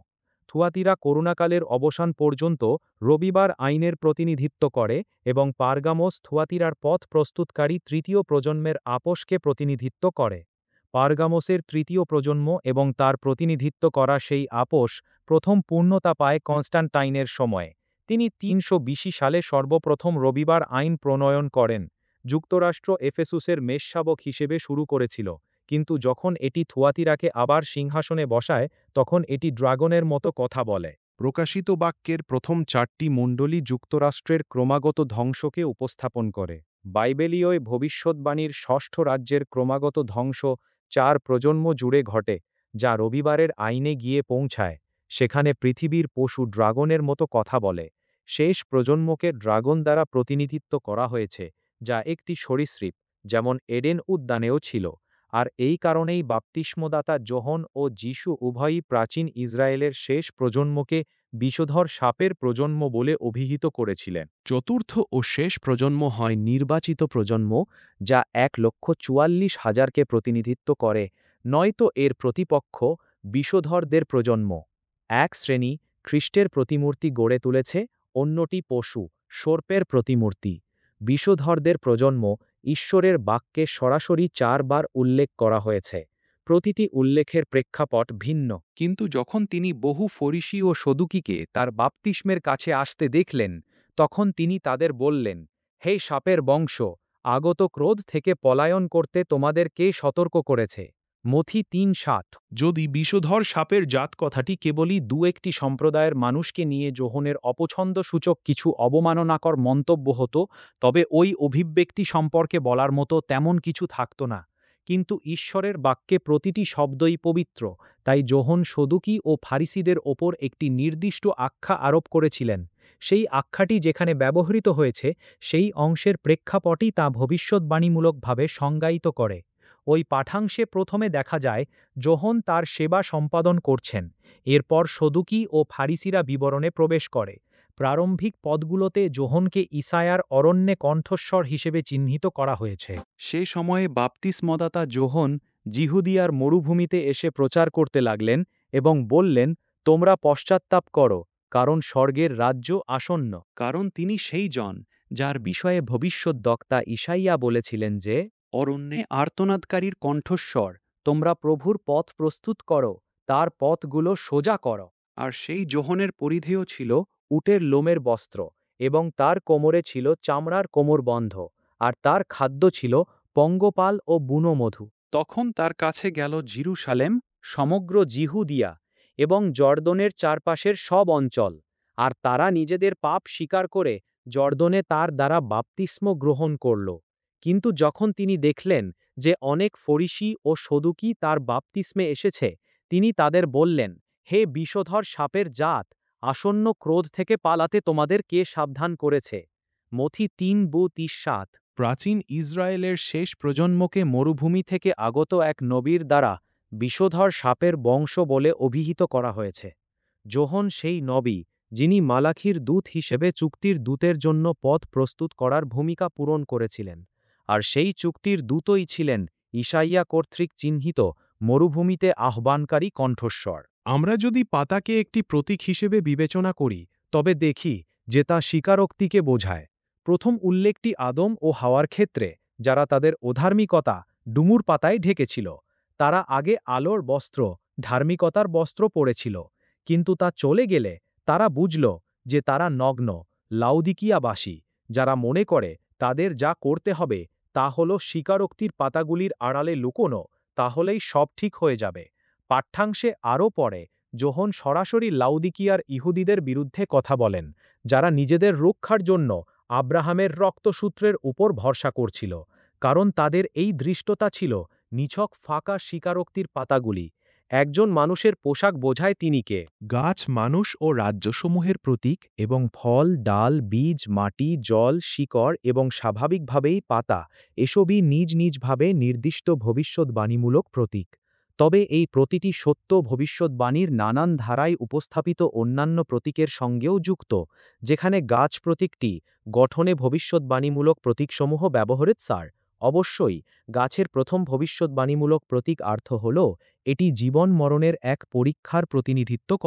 থুয়াতিরা করোনাকালের অবসান পর্যন্ত রবিবার আইনের প্রতিনিধিত্ব করে এবং পারগামোস থুয়াতিরার পথ প্রস্তুতকারী তৃতীয় প্রজন্মের আপোষকে প্রতিনিধিত্ব করে। পারগামোসের তৃতীয় প্রজন্ম এবং তার প্রতিনিধিত্ব করা সেই আপোষ প্রথম পূর্ণতা পায় কনস্ট্যান্টাইনের সময়ে। তিনি তিনশো বিশ সালে সর্বপ্রথম রবিবার আইন প্রণয়ন করেন। যুক্তরাষ্ট্র এফেসুসের মেষশাবক হিসেবে শুরু করেছিল, কিন্তু যখন এটি থুয়াতিরাকে আবার সিংহাসনে বসায় তখন এটি ড্রাগনের মতো কথা বলে। প্রকাশিত বাক্যের প্রথম চারটি মণ্ডলী যুক্তরাষ্ট্রের ক্রমাগত ধ্বংসকে উপস্থাপন করে। বাইবেলীয় ভবিষ্যদ্বাণীর ষষ্ঠ রাজ্যের ক্রমাগত ধ্বংস চার প্রজন্ম জুড়ে ঘটে, যা রবিবারের আইনে গিয়ে পৌঁছায়। সেখানে পৃথিবীর পশু ড্রাগনের মতো কথা বলে। শেষ প্রজন্মকে ড্রাগন দ্বারা প্রতিনিধিত্ব করা হয়েছে, যা একটি সরীসৃপ, যেমন এডেন উদ্যানেও ছিল। আর এই কারণেই বাপ্তিস্মদাতা যোহন ও যিশু উভয়ই প্রাচীন ইসরায়েলের শেষ প্রজন্মকে বিষধর সাপের প্রজন্ম বলে অভিহিত করেছিলেন। চতুর্থ ও শেষ প্রজন্ম হয় নির্বাচিত প্রজন্ম, যা এক লক্ষ চুয়াল্লিশ হাজারকে প্রতিনিধিত্ব করে, নয়তো এর প্রতিপক্ষ বিষধরদের প্রজন্ম। এক শ্রেণী খ্রিস্টের প্রতিমূর্তি গড়ে তুলেছে, অন্যটি পশু সর্পের প্রতিমূর্তি। বিষধরদের প্রজন্ম ঈশ্বরের বাক্যে সরাসরি চারবার উল্লেখ করা হয়েছে। প্রতিটি উল্লেখের প্রেক্ষাপট ভিন্ন। কিন্তু যখন তিনি বহু ফরিসি ও সদুকিকে তার বাপ্তিস্মের কাছে আসতে দেখলেন, তখন তিনি তাদের বললেন, হে সাপের বংশ, আগত ক্রোধ থেকে পলায়ন করতে তোমাদের কে সতর্ক করেছে? মথি তিন সাত। যদি বিষধর সাপের জাত কথাটি কেবলই দু একটি সম্প্রদায়ের মানুষকে নিয়ে যোহনের অপছন্দসূচক কিছু অবমাননাকর মন্তব্য হতো, তবে ওই অভিব্যক্তি সম্পর্কে বলার মতো তেমন কিছু থাকত না। কিন্তু ঈশ্বরের বাক্যে প্রতিটি শব্দই পবিত্র, তাই যোহন সদুকি ও ফারিসিদের ওপর একটি নির্দিষ্ট আখ্যা আরোপ করেছিলেন। সেই আখ্যাটি যেখানে ব্যবহৃত হয়েছে, সেই অংশের প্রেক্ষাপটই তা ভবিষ্যদ্বাণীমূলকভাবে সংজ্ঞায়িত করে। ওই পাঠাংশে প্রথমে দেখা যায় যোহন তার সেবা সম্পাদন করছেন। এরপর সদুকি ও ফারিসিরা বিবরণে প্রবেশ করে। প্রারম্ভিক পদগুলোতে যোহনকে ইসায়ার অরণ্যে কণ্ঠস্বর হিসেবে চিহ্নিত করা হয়েছে। সে সময়ে বাপ্তিস্মদাতা যোহন জিহুদিয়ার মরুভূমিতে এসে প্রচার করতে লাগলেন এবং বললেন, তোমরা পশ্চাত্তাপ করো, কারণ স্বর্গের রাজ্য আসন্ন। কারণ তিনি সেই জন যার বিষয়ে ভবিষ্যদ্বক্তা ইসাইয়া বলেছিলেন যে, অরণ্যে আর্তনাদকারীর কণ্ঠস্বর, তোমরা প্রভুর পথ প্রস্তুত করো, তার পথগুলো সোজা করো। আর সেই যোহনের পরিধেয় ছিল উটের লোমের বস্ত্র, এবং তার কোমরে ছিল চামড়ার কোমরবন্ধ, আর তার খাদ্য ছিল পঙ্গপাল ও বুনো মধু। তখন তার কাছে গেল জিরুসালেম, সমগ্র জিহুদিয়া এবং জর্দনের চারপাশের সব অঞ্চল, আর তারা নিজেদের পাপ স্বীকার করে জর্দনে তার দ্বারা বাপ্তিস্ম গ্রহণ করল। কিন্তু যখন তিনি দেখলেন যে অনেক ফরিসি ও সদুকি তার বাপ্তিস্মে এসেছে, তিনি তাদের বললেন, হে বিষধর সাপের জাত, আসন্ন ক্রোধ থেকে পালাতে তোমাদের কে সাবধান করেছে? মথি তিন বু তিস সাত। প্রাচীন ইসরায়েলের শেষ প্রজন্মকে মরুভূমি থেকে আগত এক নবীর দ্বারা বিষধর সাপের বংশ বলে অভিহিত করা হয়েছে। যোহন সেই নবী, যিনি মালাখির দূত হিসেবে চুক্তির দূতের জন্য পথ প্রস্তুত করার ভূমিকা পূরণ করেছিলেন। আর সেই চুক্তির দূতই ছিলেন ইসাইয়া কর্তৃক চিহ্নিত মরুভূমিতে আহ্বানকারী কণ্ঠস্বর। আমরা যদি পাতাকে একটি প্রতীক হিসেবে বিবেচনা করি, তবে দেখি যে তা স্বীকারোক্তিকে বোঝায়। প্রথম উল্লেখটি আদম ও হাওয়ার ক্ষেত্রে, যারা তাদের অধার্মিকতা ডুমুর পাতায় ঢেকেছিল। তারা আগে আলোর বস্ত্র, ধার্মিকতার বস্ত্র পরেছিল, কিন্তু তা চলে গেলে তারা বুঝল যে তারা নগ্ন, লাউদিকিয়াবাসী, যারা মনে করে তাদের যা করতে হবে তা হল স্বীকারোক্তির পাতাগুলির আড়ালে লুকোনো, তাহলেই সব ঠিক হয়ে যাবে। পাঠ্যাংশে আরও পরে যোহন সরাসরি লাউদিকিয়ার ইহুদিদের বিরুদ্ধে কথা বলেন, যারা নিজেদের রক্ষার জন্য আব্রাহামের রক্তসূত্রের উপর ভরসা করছিল, কারণ তাদের এই দৃষ্টতা ছিল নিছক ফাঁকা স্বীকারোক্তির পাতাগুলি। একজন মানুষের পোশাক বোঝায় তিনি কে। গাছ মানুষ ও রাজ্যসমূহের প্রতীক, এবং ফল, ডাল, বীজ, মাটি, জল, শিকড় এবং স্বাভাবিকভাবেই পাতা, এসবই নিজ নিজভাবে নির্দিষ্ট ভবিষ্যদ্বাণীমূলক প্রতীক। তবে এই প্রতিটি সত্য ভবিষ্যদ্বাণীর নানান ধারায় উপস্থাপিত অন্যান্য প্রতীকের সঙ্গেও যুক্ত, যেখানে গাছ প্রতীকটি গঠনে ভবিষ্যদ্বাণীমূলক প্রতীকসমূহ ব্যবহৃত সার। অবশ্যই গাছের প্রথম ভবিষ্যদ্বাণীমূলক প্রতীক অর্থ হল এটি জীবন মরণের এক পরীক্ষার প্রতিনিধিত্ব করে।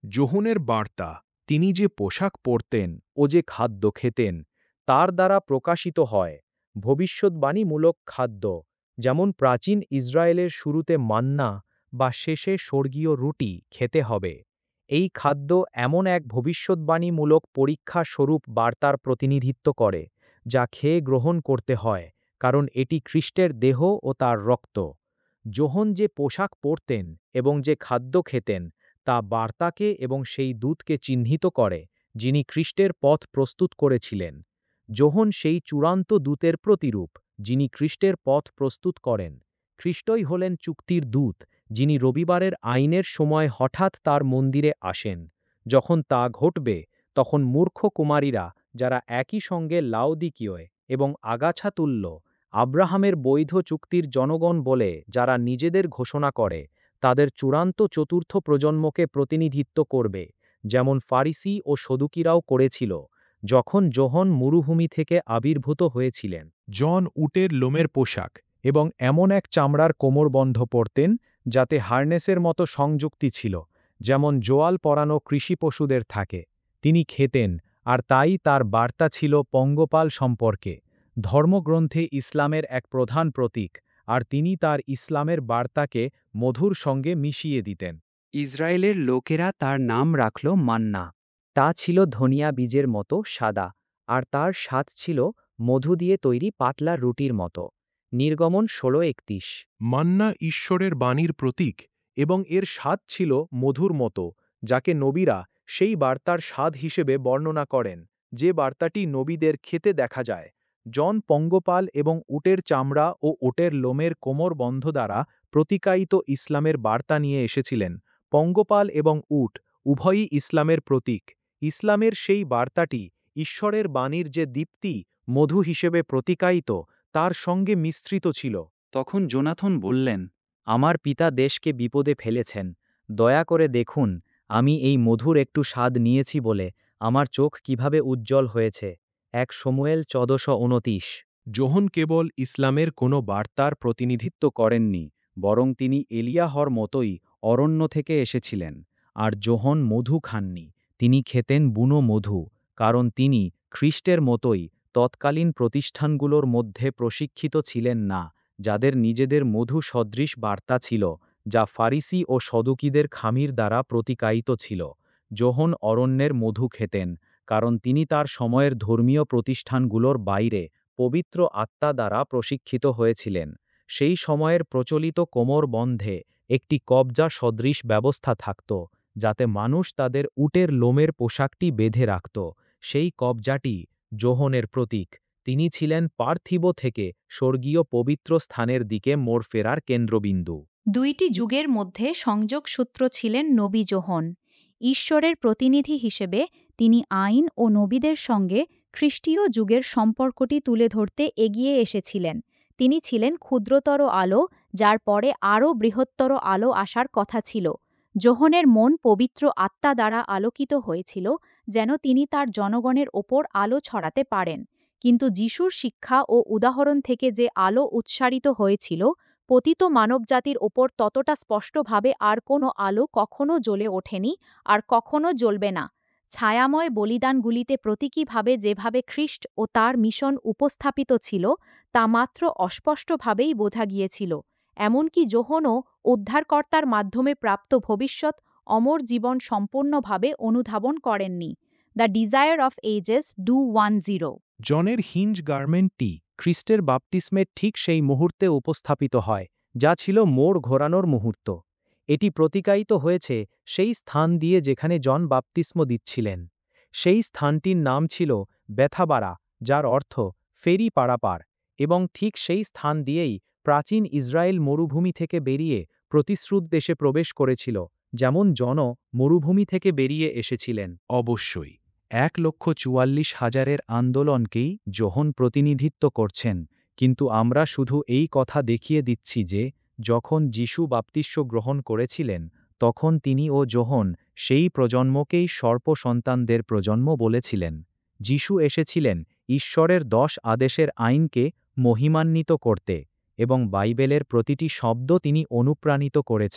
যোহনের বার্তা, তিনি যে পোশাক পরতেন ও যে খাদ্য খেতেন, তার দ্বারা প্রকাশিত হয় ভবিষ্যদ্বাণীমূলক খাদ্য, যেমন প্রাচীন ইসরায়েলের শুরুতে মান্না বা শেষে স্বর্গীয় রুটি খেতে হবে। এই খাদ্য এমন এক ভবিষ্যদ্বাণীমূলক পরীক্ষা স্বরূপ বার্তার প্রতিনিধিত্ব করে, যা খেয়ে গ্রহণ করতে হয়, কারণ এটি খ্রিস্টের দেহ ও তার রক্ত। যোহন যে পোশাক পরতেন এবং যে খাদ্য খেতেন, তা বার্তাকে এবং সেই দূতকে চিহ্নিত করে, যিনি খ্রিস্টের পথ প্রস্তুত করেছিলেন। যোহন সেই চূড়ান্ত দূতের প্রতিরূপ, যিনি খ্রিস্টের পথ প্রস্তুত করেন। খ্রিস্টই হলেন চুক্তির দূত, যিনি রবিবারের আইনের সময় হঠাৎ তার মন্দিরে আসেন। যখন তা ঘটবে, তখন মূর্খ কুমারীরা, যারা একই সঙ্গে লাউদিকীয় এবং আগাছা তুল্য, আব্রাহামের বৈধ চুক্তির জনগণ বলে যারা নিজেদের ঘোষণা করে, তাদের চূড়ান্ত চতুর্থ প্রজন্মকে প্রতিনিধিত্ব করবে, যেমন ফারিসি ও সদুকিরাও করেছিল, যখন যোহন মরুভূমি থেকে আবির্ভূত হয়েছিলেন। জন উটের লোমের পোশাক এবং এমন এক চামড়ার কোমরবন্ধ পরতেন, যাতে হার্নেসের মতো সংযুক্তি ছিল, যেমন জোয়াল পরানো কৃষি পশুদের থাকে। তিনি খেতেন, আর তাই তার বার্তা ছিল পঙ্গপাল সম্পর্কে, ধর্মগ্রন্থে ইসলামের এক প্রধান প্রতীক, আর তিনি তার ইসলামের বার্তাকে মধুর সঙ্গে মিশিয়ে দিতেন। ইসরায়েলের লোকেরা তার নাম রাখল মান্না। তা ছিল ধনিয়া বীজের মতো সাদা, আর তার স্বাদ ছিল মধু দিয়ে তৈরি পাতলা রুটির মতো। নির্গমন ষোলো একত্রিশ। মান্না ঈশ্বরের বাণীর প্রতীক, এবং এর স্বাদ ছিল মধুর মতো, যাকে নবীরা সেই বার্তার স্বাদ হিসেবে বর্ণনা করেন, যে বার্তাটি নবীদের খেতে দেখা যায়। জন পঙ্গপাল এবং উটের চামড়া ও ওটের লোমের কোমর বন্ধ দ্বারা প্রতিকায়িত ইসলামের বার্তা নিয়ে এসেছিলেন। পঙ্গপাল এবং উট উভয়ই ইসলামের প্রতীক। ইসলামের সেই বার্তাটি ঈশ্বরের বাণীর যে দীপ্তি মধু হিসেবে প্রতিকায়িত, তার সঙ্গে মিশ্রিত ছিল। তখন জোনাথন বললেন, আমার পিতা দেশকে বিপদে ফেলেছেন। দয়া করে দেখুন, আমি এই মধুর একটু স্বাদ নিয়েছি বলে আমার চোখ কিভাবে উজ্জ্বল হয়েছে। এক শমূয়েল চোদ্দশো উনতিশ। যোহন কেবল ইসলামের কোনো বার্তার প্রতিনিধিত্ব করেননি, বরং তিনি এলিয়াহর মতোই অরণ্য থেকে এসেছিলেন। আর যোহন মধু খাননি, তিনি খেতেন বুনো মধু, কারণ তিনি খ্রিস্টের মতোই তৎকালীন প্রতিষ্ঠানগুলোর মধ্যে প্রশিক্ষিত ছিলেন না, যাদের নিজেদের মধু সদৃশ বার্তা ছিল, যা ফারিসি ও সদুকিদের খামির দ্বারা প্রতিকায়িত ছিল। যোহন অরণ্যের মধু খেতেন, কারণ তিনি তার সময়ের ধর্মীয় প্রতিষ্ঠানগুলোর বাইরে পবিত্র আত্মা দ্বারা প্রশিক্ষিত হয়েছিলেন। সেই সময়ের প্রচলিত কোমর বন্ধে একটি কবজা সদৃশ ব্যবস্থা থাকত, যাতে মানুষ তাদের উটের লোমের পোশাকটি বেঁধে রাখত। সেই কবজাটি যোহনের প্রতীক। তিনি ছিলেন পার্থিব থেকে স্বর্গীয় পবিত্র স্থানের দিকে মোড় ফেরার কেন্দ্রবিন্দু। দুইটি যুগের মধ্যে সংযোগ সূত্র ছিলেন নবী যোহন। ঈশ্বরের প্রতিনিধি হিসেবে তিনি আইন ও নবীদের সঙ্গে খ্রিস্টীয় যুগের সম্পর্কটি তুলে ধরতে এগিয়ে এসেছিলেন। তিনি ছিলেন ক্ষুদ্রতর আলো, যার পরে আরও বৃহত্তর আলো আসার কথা ছিল। যোহনের মন পবিত্র আত্মা দ্বারা আলোকিত হয়েছিল, যেন তিনি তার জনগণের ওপর আলো ছড়াতে পারেন। কিন্তু যিশুর শিক্ষা ও উদাহরণ থেকে যে আলো উৎসারিত হয়েছিল, পতিত মানবজাতির ওপর ততটা স্পষ্টভাবে আর কোনো আলো কখনো জ্বলে ওঠেনি, আর কখনো জ্বলবে না। ছায়াময় বলিদানগুলিতে প্রতীকীভাবে যেভাবে খ্রিস্ট ও তার মিশন উপস্থাপিত ছিল, তা মাত্র অস্পষ্টভাবেই বোঝা গিয়েছিল। এমনকি যোহনও উদ্ধারকর্তার মাধ্যমে প্রাপ্ত ভবিষ্যৎ অমর জীবন সম্পূর্ণভাবে অনুধাবন করেননি। The desire of ages two one zero. জনের হিঞ্জ গার্মেন্টটি খ্রিস্টের বাপ্তিস্মের ঠিক সেই মুহূর্তে উপস্থাপিত হয়, যা ছিল মোড় ঘোরানোর মুহূর্ত। এটি প্রতিকায়িত হয়েছে সেই স্থান দিয়ে যেখানে জন বাপ্তিস্ম দিচ্ছিলেন। সেই স্থানটির নাম ছিল বেথাবারা, যার অর্থ ফেরি পারাপার, এবং ঠিক সেই স্থান দিয়েই প্রাচীন ইসরায়েল মরুভূমি থেকে বেরিয়ে প্রতিশ্রুত দেশে প্রবেশ করেছিল, যেমন জন মরুভূমি থেকে বেরিয়ে এসেছিলেন। অবশ্যই এক লক্ষ চুয়াল্লিশ হাজারের আন্দোলনকেই যোহন প্রতিনিধিত্ব করছেন, কিন্তু আমরা শুধু এই কথা দেখিয়ে দিচ্ছি যে যখন যিশু বাপ্তিস্ম গ্রহণ করেছিলেন, তখন তিনি ও যোহন সেই প্রজন্মকেই সর্প সন্তানদের প্রজন্ম বলেছিলেন। যিশু এসেছিলেন ঈশ্বরের দশ আদেশের আইনকে মহিমান্বিত করতে, এবং বাইবেলের প্রতিটি শব্দ তিনি অনুপ্রাণিত করেছেন,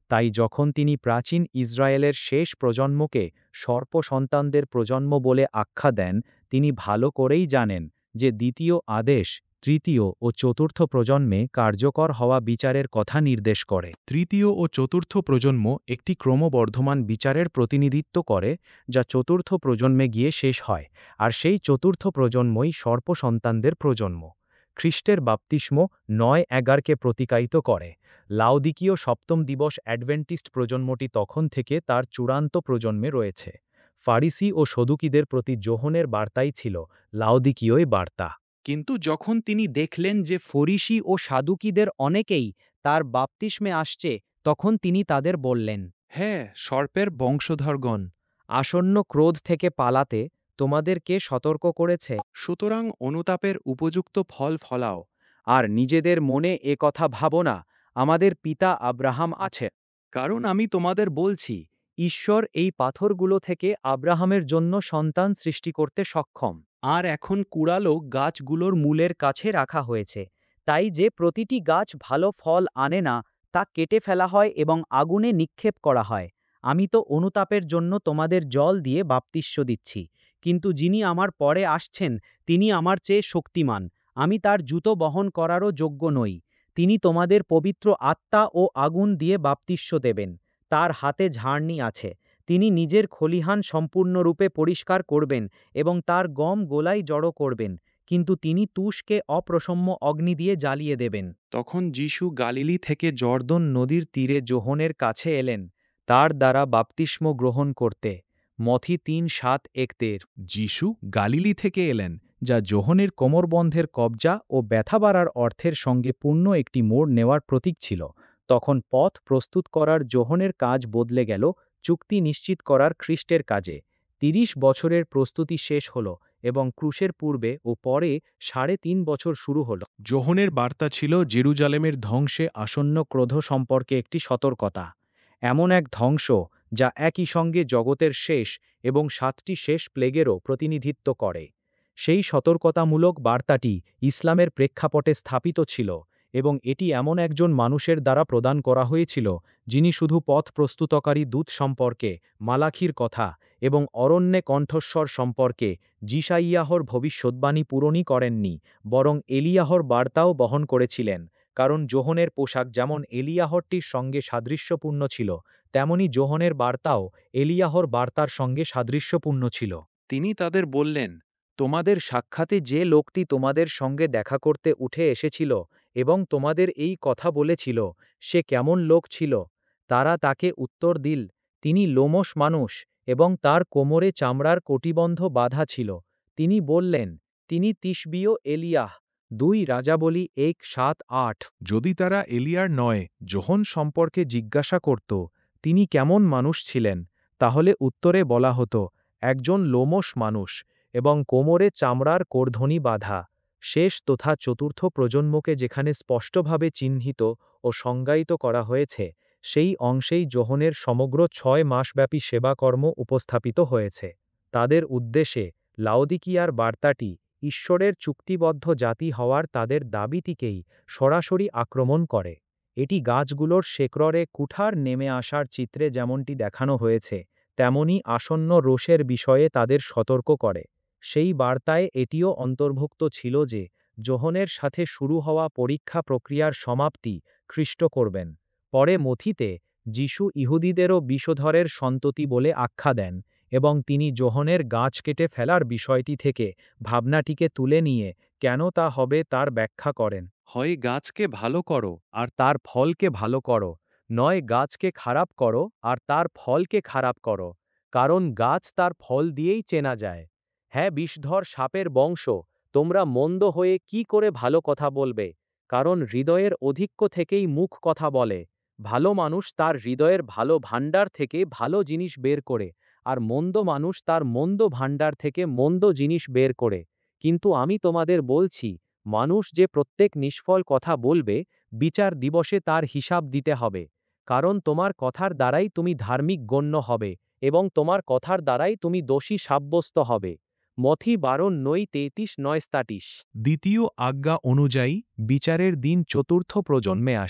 তাই যখন তিনি প্রাচীন ইসরায়েলের শেষ প্রজন্মকে সর্প সন্তানদের প্রজন্ম বলে আখ্যা দেন, তিনি ভালো করেই জানেন যে দ্বিতীয় আদেশ তৃতীয় ও চতুর্থ প্রজন্মে কার্যকর হওয়া বিচারের কথা নির্দেশ করে। তৃতীয় ও চতুর্থ প্রজন্ম একটি ক্রমবর্ধমান বিচারের প্রতিনিধিত্ব করে, যা চতুর্থ প্রজন্মে গিয়ে শেষ হয়, আর সেই চতুর্থ প্রজন্মই সর্প সন্তানদের প্রজন্ম। খ্রিস্টের বাপ্তিস্ম নয় এগারকে প্রতিকায়িত করে। লাউদিকীয় সপ্তম দিবস অ্যাডভেন্টিস্ট প্রজন্মটি তখন থেকে তার চূড়ান্ত প্রজন্মে রয়েছে। ফারিসি ও সদুকিদের প্রতি যোহনের বার্তাই ছিল লাউদিকীয়ই বার্তা। কিন্তু যখন তিনি দেখলেন যে ফরিসি ও সাদুকিদের অনেকেই তার বাপ্তিস্মে আসছে, তখন তিনি তাদের বললেন, হ্যাঁ, সর্পের বংশধরগণ, আসন্ন ক্রোধ থেকে পালাতে তোমাদের কে সতর্ক করেছে? সুতরাং অনুতাপের উপযুক্ত ফল ফলাও। আর নিজেদের মনে এ কথা ভাবো না, আমাদের পিতা আব্রাহাম আছে। কারণ আমি তোমাদের বলছি, ঈশ্বর এই পাথরগুলো থেকে আব্রাহামের জন্য সন্তান সৃষ্টি করতে সক্ষম। আর এখন কুড়ালো গাছগুলোর মূলের কাছে রাখা হয়েছে, তাই যে প্রতিটি গাছ ভালো ফল আনে না তা কেটে ফেলা হয় এবং আগুনে নিক্ষেপ করা হয়। আমি তো অনুতাপের জন্য তোমাদের জল দিয়ে বাপ্তিস্ম দিচ্ছি, কিন্তু যিনি আমার পরে আসছেন তিনি আমার চেয়ে শক্তিমান, আমি তার জুতো বহন করারও যোগ্য নই। তিনি তোমাদের পবিত্র আত্মা ও আগুন দিয়ে বাপ্তিস্ম দেবেন। তার হাতে ঝাড়নি আছে, তিনি নিজের খলিহান সম্পূর্ণরূপে পরিষ্কার করবেন এবং তার গম গোলায় জড়ো করবেন, কিন্তু তিনি তুষকে অপ্রসম্য অগ্নি দিয়ে জ্বালিয়ে দেবেন। তখন যিশু গালিলি থেকে জর্দন নদীর তীরে যোহনের কাছে এলেন, তার দ্বারা বাপ্তিস্ম গ্রহণ করতে। মথি তিন সাত একতের। যিশু গালিলি থেকে এলেন, যা যোহনের কোমরবন্ধের কবজা ও ব্যথা বাড়ার অর্থের সঙ্গে পূর্ণ একটি মোড় নেওয়ার প্রতীক ছিল। তখন পথ প্রস্তুত করার যোহনের কাজ বদলে গেল চুক্তি নিশ্চিত করার খ্রিস্টের কাজে। তিরিশ বছরের প্রস্তুতি শেষ হল এবং ক্রুশের পূর্বে ও পরে সাড়ে তিন বছর শুরু হল। যোহনের বার্তা ছিল জেরুজালেমের ধ্বংসে আসন্ন ক্রোধ সম্পর্কে একটি সতর্কতা, এমন এক ধ্বংস যা একই সঙ্গে জগতের শেষ এবং সাতটি শেষ প্লেগেরও প্রতিনিধিত্ব করে। সেই সতর্কতামূলক বার্তাটি ইসলামের প্রেক্ষাপটে স্থাপিত ছিল এবং এটি এমন একজন মানুষের দ্বারা প্রদান করা হয়েছিল যিনি শুধু পথ প্রস্তুতকারী দূত সম্পর্কে মালাখির কথা এবং অরণ্যে কণ্ঠস্বর সম্পর্কে যিশাইয়াহর ভবিষ্যদ্বাণী পূরণই করেননি, বরং এলিয়াহর বার্তাও বহন করেছিলেন। কারণ যোহনের পোশাক যেমন এলিয়াহরটির সঙ্গে সাদৃশ্যপূর্ণ ছিল, তেমনি যোহনের বার্তাও এলিয়াহর বার্তার সঙ্গে সাদৃশ্যপূর্ণ ছিল। তিনি তাদের বললেন, তোমাদের সাক্ষাতে যে লোকটি তোমাদের সঙ্গে দেখা করতে উঠে এসেছিল এবং তোমাদের এই কথা বলেছিল, সে কেমন লোক ছিল? তারা তাকে উত্তর দিল, তিনি লোমশ মানুষ এবং তার কোমরে চামড়ার কটিবন্ধ বাঁধা ছিল। তিনি বললেন, তিনি তিশবীয় এলিয়াহ। দুই রাজাবলী এক সাত আট। যদি তারা এলিয়ার নয় যোহন সম্পর্কে জিজ্ঞাসা করত তিনি কেমন মানুষ ছিলেন, তাহলে উত্তরে বলা হতো, একজন লোমশ মানুষ এবং কোমরে চামড়ার কোরধনি বাঁধা। শেষ তথা চতুর্থ প্রজন্মকে যেখানে স্পষ্টভাবে চিহ্নিত ও সংজ্ঞায়িত করা হয়েছে, সেই অংশেই যোহনের সমগ্র ছয় মাসব্যাপী সেবাকর্ম উপস্থাপিত হয়েছে। তাদের উদ্দেশ্যে লাউদিকিয়ার বার্তাটি ঈশ্বরের চুক্তিবদ্ধ জাতি হওয়ার তাদের দাবিটিকেই সরাসরি আক্রমণ করে। এটি গাছগুলোর শেকড়ে কুঠার নেমে আসার চিত্রে যেমনটি দেখানো হয়েছে, তেমনি আসন্ন রোষের বিষয়ে তাদের সতর্ক করে। সেই বার্তায় এটিও অন্তর্ভুক্ত ছিল যে যোহনের সাথে শুরু হওয়া পরীক্ষা প্রক্রিয়ার সমাপ্তি খ্রিস্ট করবেন। পরে মথিতে যিশু ইহুদিদেরও বিষধরের সন্ততি বলে আখ্যা দেন এবং তিনি যোহনের গাছ কেটে ফেলার বিষয়টি থেকে ভাবনাটিকে তুলে নিয়ে কেন তা হবে তার ব্যাখ্যা করেন। হয় গাছকে ভালো করো আর তার ফলকে ভালো করো, নয় গাছকে খারাপ করো আর তার ফলকে খারাপ করো, কারণ গাছ তার ফল দিয়েই চেনা যায়। হ্যাঁ, বিষধর সাপের বংশ, তোমরা মন্দ হয়ে কি করে ভালো কথা বলবে? কারণ হৃদয়ের অধিক্য থেকেই মুখ কথা বলে। ভালো মানুষ তার হৃদয়ের ভালো ভাণ্ডার থেকে ভালো জিনিস বের করে, আর মন্দ মানুষ তার মন্দ ভাণ্ডার থেকে মন্দ জিনিস বের করে। কিন্তু আমি তোমাদের বলছি, মানুষ যে প্রত্যেক নিষ্ফল কথা বলবে, বিচার দিবসে তার হিসাব দিতে হবে। কারণ তোমার কথার দ্বারাই তুমি ধার্মিক গণ্য হবে এবং তোমার কথার দ্বারাই তুমি দোষী সাব্যস্ত হবে। মথি বারো নয় তেত্রিশ নয় স্তাটিশ। দ্বিতীয় আজ্ঞা অনুযায়ী বিচারের দিন চতুর্থ প্রজন্মে আসে।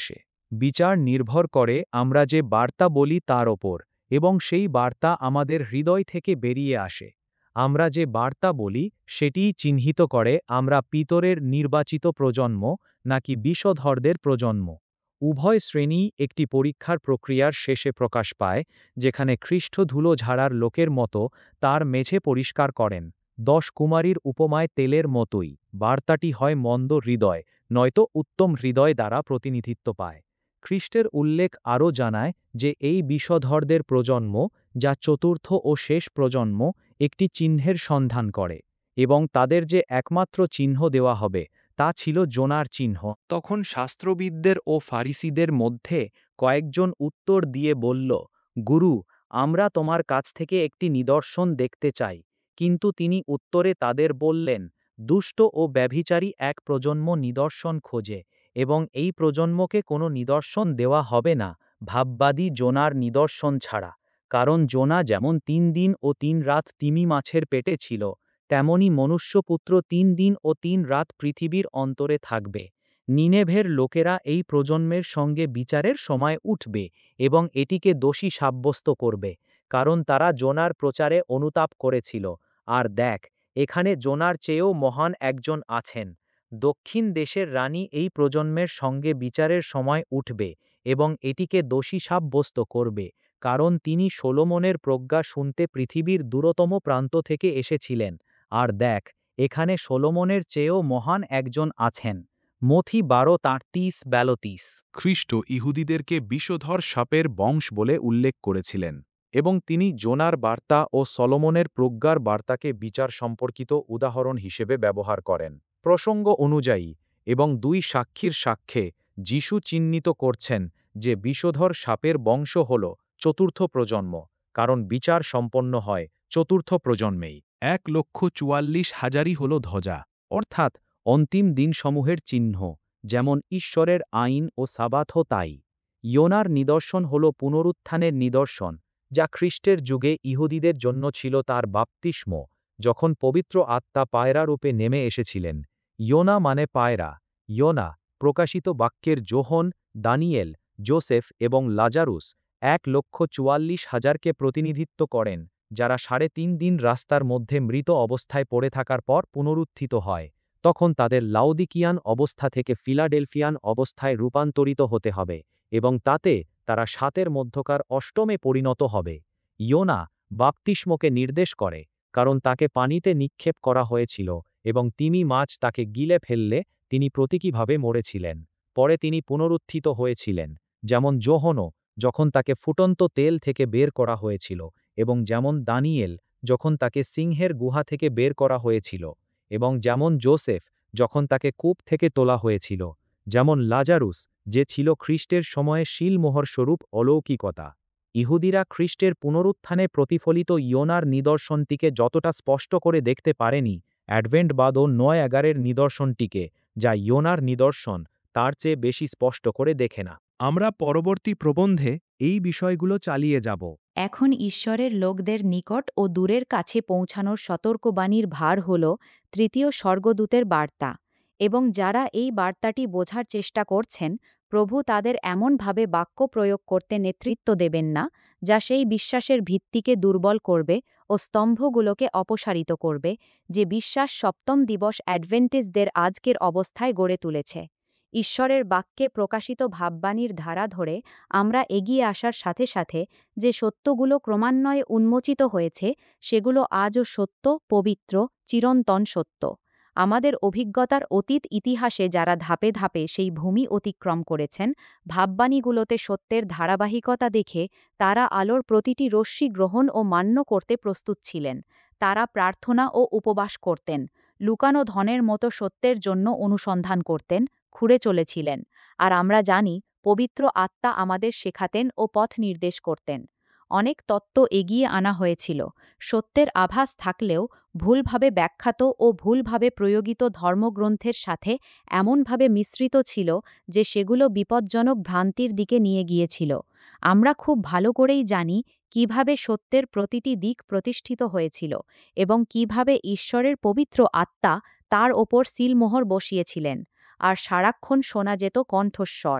বিচার নির্ভর করে আমরা যে বার্তা বলি তার ওপর, এবং সেই বার্তা আমাদের হৃদয় থেকে বেরিয়ে আসে। আমরা যে বার্তা বলি সেটিই চিহ্নিত করে আমরা পিতরের নির্বাচিত প্রজন্ম নাকি বিষধরদের প্রজন্ম। উভয় শ্রেণীই একটি পরীক্ষার প্রক্রিয়ার শেষে প্রকাশ পায়, যেখানে খ্রিস্ট ধুলো ঝাড়ার লোকের মতো তার মেঝে পরিষ্কার করেন। দশ কুমারীর উপমায় তেলের মতোই বার্তাটি হয় মন্দ হৃদয় নয়তো উত্তম হৃদয় দ্বারা প্রতিনিধিত্ব পায়। খ্রিস্টের উল্লেখ আরও জানায় যে এই বিষধরদের প্রজন্ম, যা চতুর্থ ও শেষ প্রজন্ম, একটি চিহ্নের সন্ধান করে, এবং তাদের যে একমাত্র চিহ্ন দেওয়া হবে তা ছিল জোনার চিহ্ন। তখন শাস্ত্রবিদদের ও ফারিসিদের মধ্যে কয়েকজন উত্তর দিয়ে বলল, গুরু, আমরা তোমার কাছ থেকে একটি নিদর্শন দেখতে চাই। কিন্তু তিনি উত্তরে তাদের বললেন, দুষ্ট ও ব্যভিচারী এক প্রজন্ম নিদর্শন খোঁজে, এবং এই প্রজন্মকে কোনো নিদর্শন দেওয়া হবে না ভাববাদী জোনার নিদর্শন ছাড়া। কারণ জোনা যেমন তিন দিন ও তিন রাত তিমি মাছের পেটে ছিল, তেমনি মনুষ্যপুত্র তিন দিন ও তিন রাত পৃথিবীর অন্তরে থাকবে। নিনেভের লোকেরা এই প্রজন্মের সঙ্গে বিচারের সময় উঠবে এবং এটিকে দোষী সাব্যস্ত করবে, কারণ তারা জোনার প্রচারে অনুতাপ করেছিল। আর দেখ, এখানে জোনার চেয়েও মহান একজন আছেন। দক্ষিণ দেশের রানী এই প্রজন্মের সঙ্গে বিচারের সময় উঠবে এবং এটিকে দোষী সাব্যস্ত করবে, কারণ তিনি সোলোমনের প্রজ্ঞা শুনতে পৃথিবীর দূরতম প্রান্ত থেকে এসেছিলেন। আর দেখ, এখানে সোলোমনের চেয়েও মহান একজন আছেন। মথি বারো তাঁতিস ব্যালতিস। খ্রিস্ট ইহুদিদেরকে বিষধর সাপের বংশ বলে উল্লেখ করেছিলেন, এবং তিনি জোনার বার্তা ও সলোমনের প্রজ্ঞার বার্তাকে বিচার সম্পর্কিত উদাহরণ হিসেবে ব্যবহার করেন। প্রসঙ্গ অনুযায়ী এবং দুই সাক্ষীর সাক্ষ্যে যিশু চিহ্নিত করছেন যে বিষধর সাপের বংশ হল চতুর্থ প্রজন্ম, কারণ বিচার সম্পন্ন হয় চতুর্থ প্রজন্মেই। এক লক্ষ চুয়াল্লিশ হাজারই হল ধ্বজা, অর্থাৎ অন্তিম দিনসমূহের চিহ্ন, যেমন ঈশ্বরের আইন ও সাবাথও তাই। ইয়োনার নিদর্শন হল পুনরুত্থানের নিদর্শন, যা খ্রিস্টের যুগে ইহুদিদের জন্য ছিল তার বাপ্তিস্ম, যখন পবিত্র আত্মা পায়রা রূপে নেমে এসেছিলেন। ইয়োনা মানে পায়রা। ইয়োনা প্রকাশিত বাক্যের যোহন, দানিয়েল, জোসেফ এবং লাজারুস এক লক্ষ চুয়াল্লিশ হাজারকে প্রতিনিধিত্ব করেন, যারা সাড়ে তিন দিন রাস্তার মধ্যে মৃত অবস্থায় পড়ে থাকার পর পুনরুত্থিত হয়। তখন তাদের লাউদিকিয়ান অবস্থা থেকে ফিলাডেলফিয়ান অবস্থায় রূপান্তরিত হতে হবে, এবং তাতে তারা সাতের মধ্যকার অষ্টমে পরিণত হবে। ইয়োনা বাপ্তিস্মকে নির্দেশ করে, কারণ তাকে পানিতে নিক্ষেপ করা হয়েছিল এবং তিমি মাছ তাকে গিলে ফেললে তিনি প্রতীকীভাবে মরেছিলেন। পরে তিনি পুনরুত্থিত হয়েছিলেন, যেমন যোহনও, যখন তাকে ফুটন্ত তেল থেকে বের করা হয়েছিল, এবং যেমন দানিয়েল, যখন তাকে সিংহের গুহা থেকে বের করা হয়েছিল, এবং যেমন জোসেফ, যখন তাকে কূপ থেকে তোলা হয়েছিল, যেমন লাজারুস, যে ছিল খ্রিস্টের সময়ে শিলমোহর স্বরূপ অলৌকিকতা। ইহুদিরা খ্রিস্টের পুনরুত্থানে প্রতিফলিত ইয়োনার নিদর্শনটিকে যতটা স্পষ্ট করে দেখতে পারেনি, অ্যাডভেন্টবাদও নয় এগারের নিদর্শনটিকে, যা ইয়োনার নিদর্শন, তার চেয়ে বেশি স্পষ্ট করে দেখে না। আমরা পরবর্তী প্রবন্ধে এই বিষয়গুলো চালিয়ে যাব। এখন ঈশ্বরের লোকদের নিকট ও দূরের কাছে পৌঁছানোর সতর্কবাণীর ভার হল তৃতীয় স্বর্গদূতের বার্তা, এবং যারা এই বার্তাটি বোঝার চেষ্টা করছেন, প্রভু তাদের এমনভাবে বাক্য প্রয়োগ করতে নেতৃত্ব দেবেন না, যা সেই বিশ্বাসের ভিত্তিকে দুর্বল করবে ও স্তম্ভগুলোকে অপসারিত করবে, যে বিশ্বাস সপ্তম দিবস অ্যাডভেন্টিসদের আজকের অবস্থায় গড়ে তুলেছে। ঈশ্বরের বাক্যে প্রকাশিত ভাববাণীর ধারা ধরে আমরা এগিয়ে আসার সাথে সাথে যে সত্যগুলো ক্রমান্বয়ে উন্মোচিত হয়েছে, সেগুলো আজও সত্য, পবিত্র, চিরন্তন সত্য। আমাদের অভিজ্ঞতার অতীত ইতিহাসে যারা ধাপে ধাপে সেই ভূমি অতিক্রম করেছেন, ভাববাণীগুলোতে সত্যের ধারাবাহিকতা দেখে তারা আলোর প্রতিটি রশ্মি গ্রহণ ও মান্য করতে প্রস্তুত ছিলেন। তারা প্রার্থনা ও উপবাস করতেন, লুকানো ধনের মতো সত্যের জন্য অনুসন্ধান করতেন, খুঁড়ে চলেছিলেন। আর আমরা জানি, পবিত্র আত্মা আমাদের শেখাতেন ও পথ নির্দেশ করতেন। অনেক তত্ত্ব এগিয়ে আনা হয়েছিল, সত্যের আভাস থাকলেও ভুলভাবে ব্যাখ্যাত ও ভুলভাবে প্রয়োগিত ধর্মগ্রন্থের সাথে এমনভাবে মিশ্রিত ছিল যে সেগুলো বিপজ্জনক ভ্রান্তির দিকে নিয়ে গিয়েছিল। আমরা খুব ভালো করেই জানি কিভাবে সত্যের প্রতিটি দিক প্রতিষ্ঠিত হয়েছিল এবং কিভাবে ঈশ্বরের পবিত্র আত্মা তার ওপর সিলমোহর বসিয়েছিলেন, আর সারাক্ষণ শোনা যেত কণ্ঠস্বর,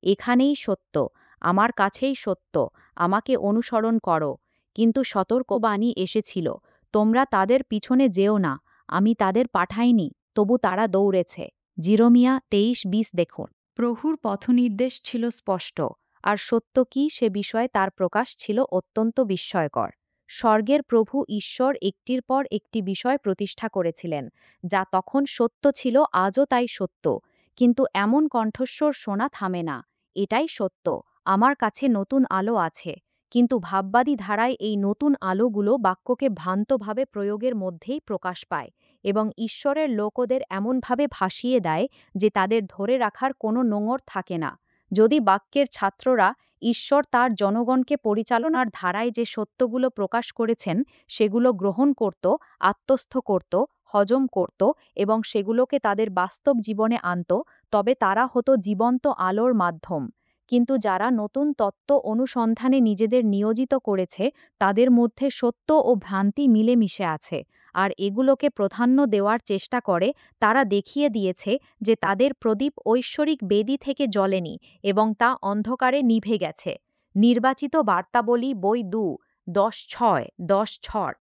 এখানেই সত্য, আমার কাছেই সত্য, আমাকে অনুসরণ করো। কিন্তু সতর্কবাণী এসেছিল, তোমরা তাদের পিছনে যেও না, আমি তাদের পাঠাইনি, তবু তারা দৌড়েছে। জিরোমিয়া তেইশ বিশ দেখুন। প্রভুর পথনির্দেশ ছিল স্পষ্ট, আর সত্য কি সে বিষয়ে তার প্রকাশ ছিল অত্যন্ত বিস্ময়কর। স্বর্গের প্রভু ঈশ্বর একটির পর একটি বিষয় প্রতিষ্ঠা করেছিলেন, যা তখন সত্য ছিল, আজও তাই সত্য। কিন্তু এমন কণ্ঠস্বর শোনা থামে না, এটাই সত্য, আমার কাছে নতুন আলো আছে। কিন্তু ভাববাদী ধারায় এই নতুন আলোগুলো বাক্যকে ভ্রান্তভাবে প্রয়োগের মধ্যেই প্রকাশ পায় এবং ঈশ্বরের লোকদের এমনভাবে ভাসিয়ে দেয় যে তাদের ধরে রাখার কোনো নোঙর থাকে না। যদি বাক্যের ছাত্ররা ঈশ্বর তার জনগণকে পরিচালনার ধারায় যে সত্যগুলো প্রকাশ করেছেন সেগুলো গ্রহণ করত, আত্মস্থ করত, হজম করত এবং সেগুলোকে তাদের বাস্তব জীবনে আনত, তবে তারা হতো জীবন্ত আলোর মাধ্যম। কিন্তু যারা নতুন তত্ত্ব অনুসন্ধানে নিজেদের নিয়োজিত করেছে, তাদের মধ্যে সত্য ও ভ্রান্তি মিলেমিশে আছে, আর এগুলোকে প্রাধান্য দেওয়ার চেষ্টা করে। তারা দেখিয়ে দিয়েছে যে তাদের প্রদীপ ঐশ্বরিক বেদি থেকে জ্বলেনি এবং তা অন্ধকারে নিভে গেছে। নির্বাচিত বার্তাবলী বই দু দশ ছয় দশ ছয়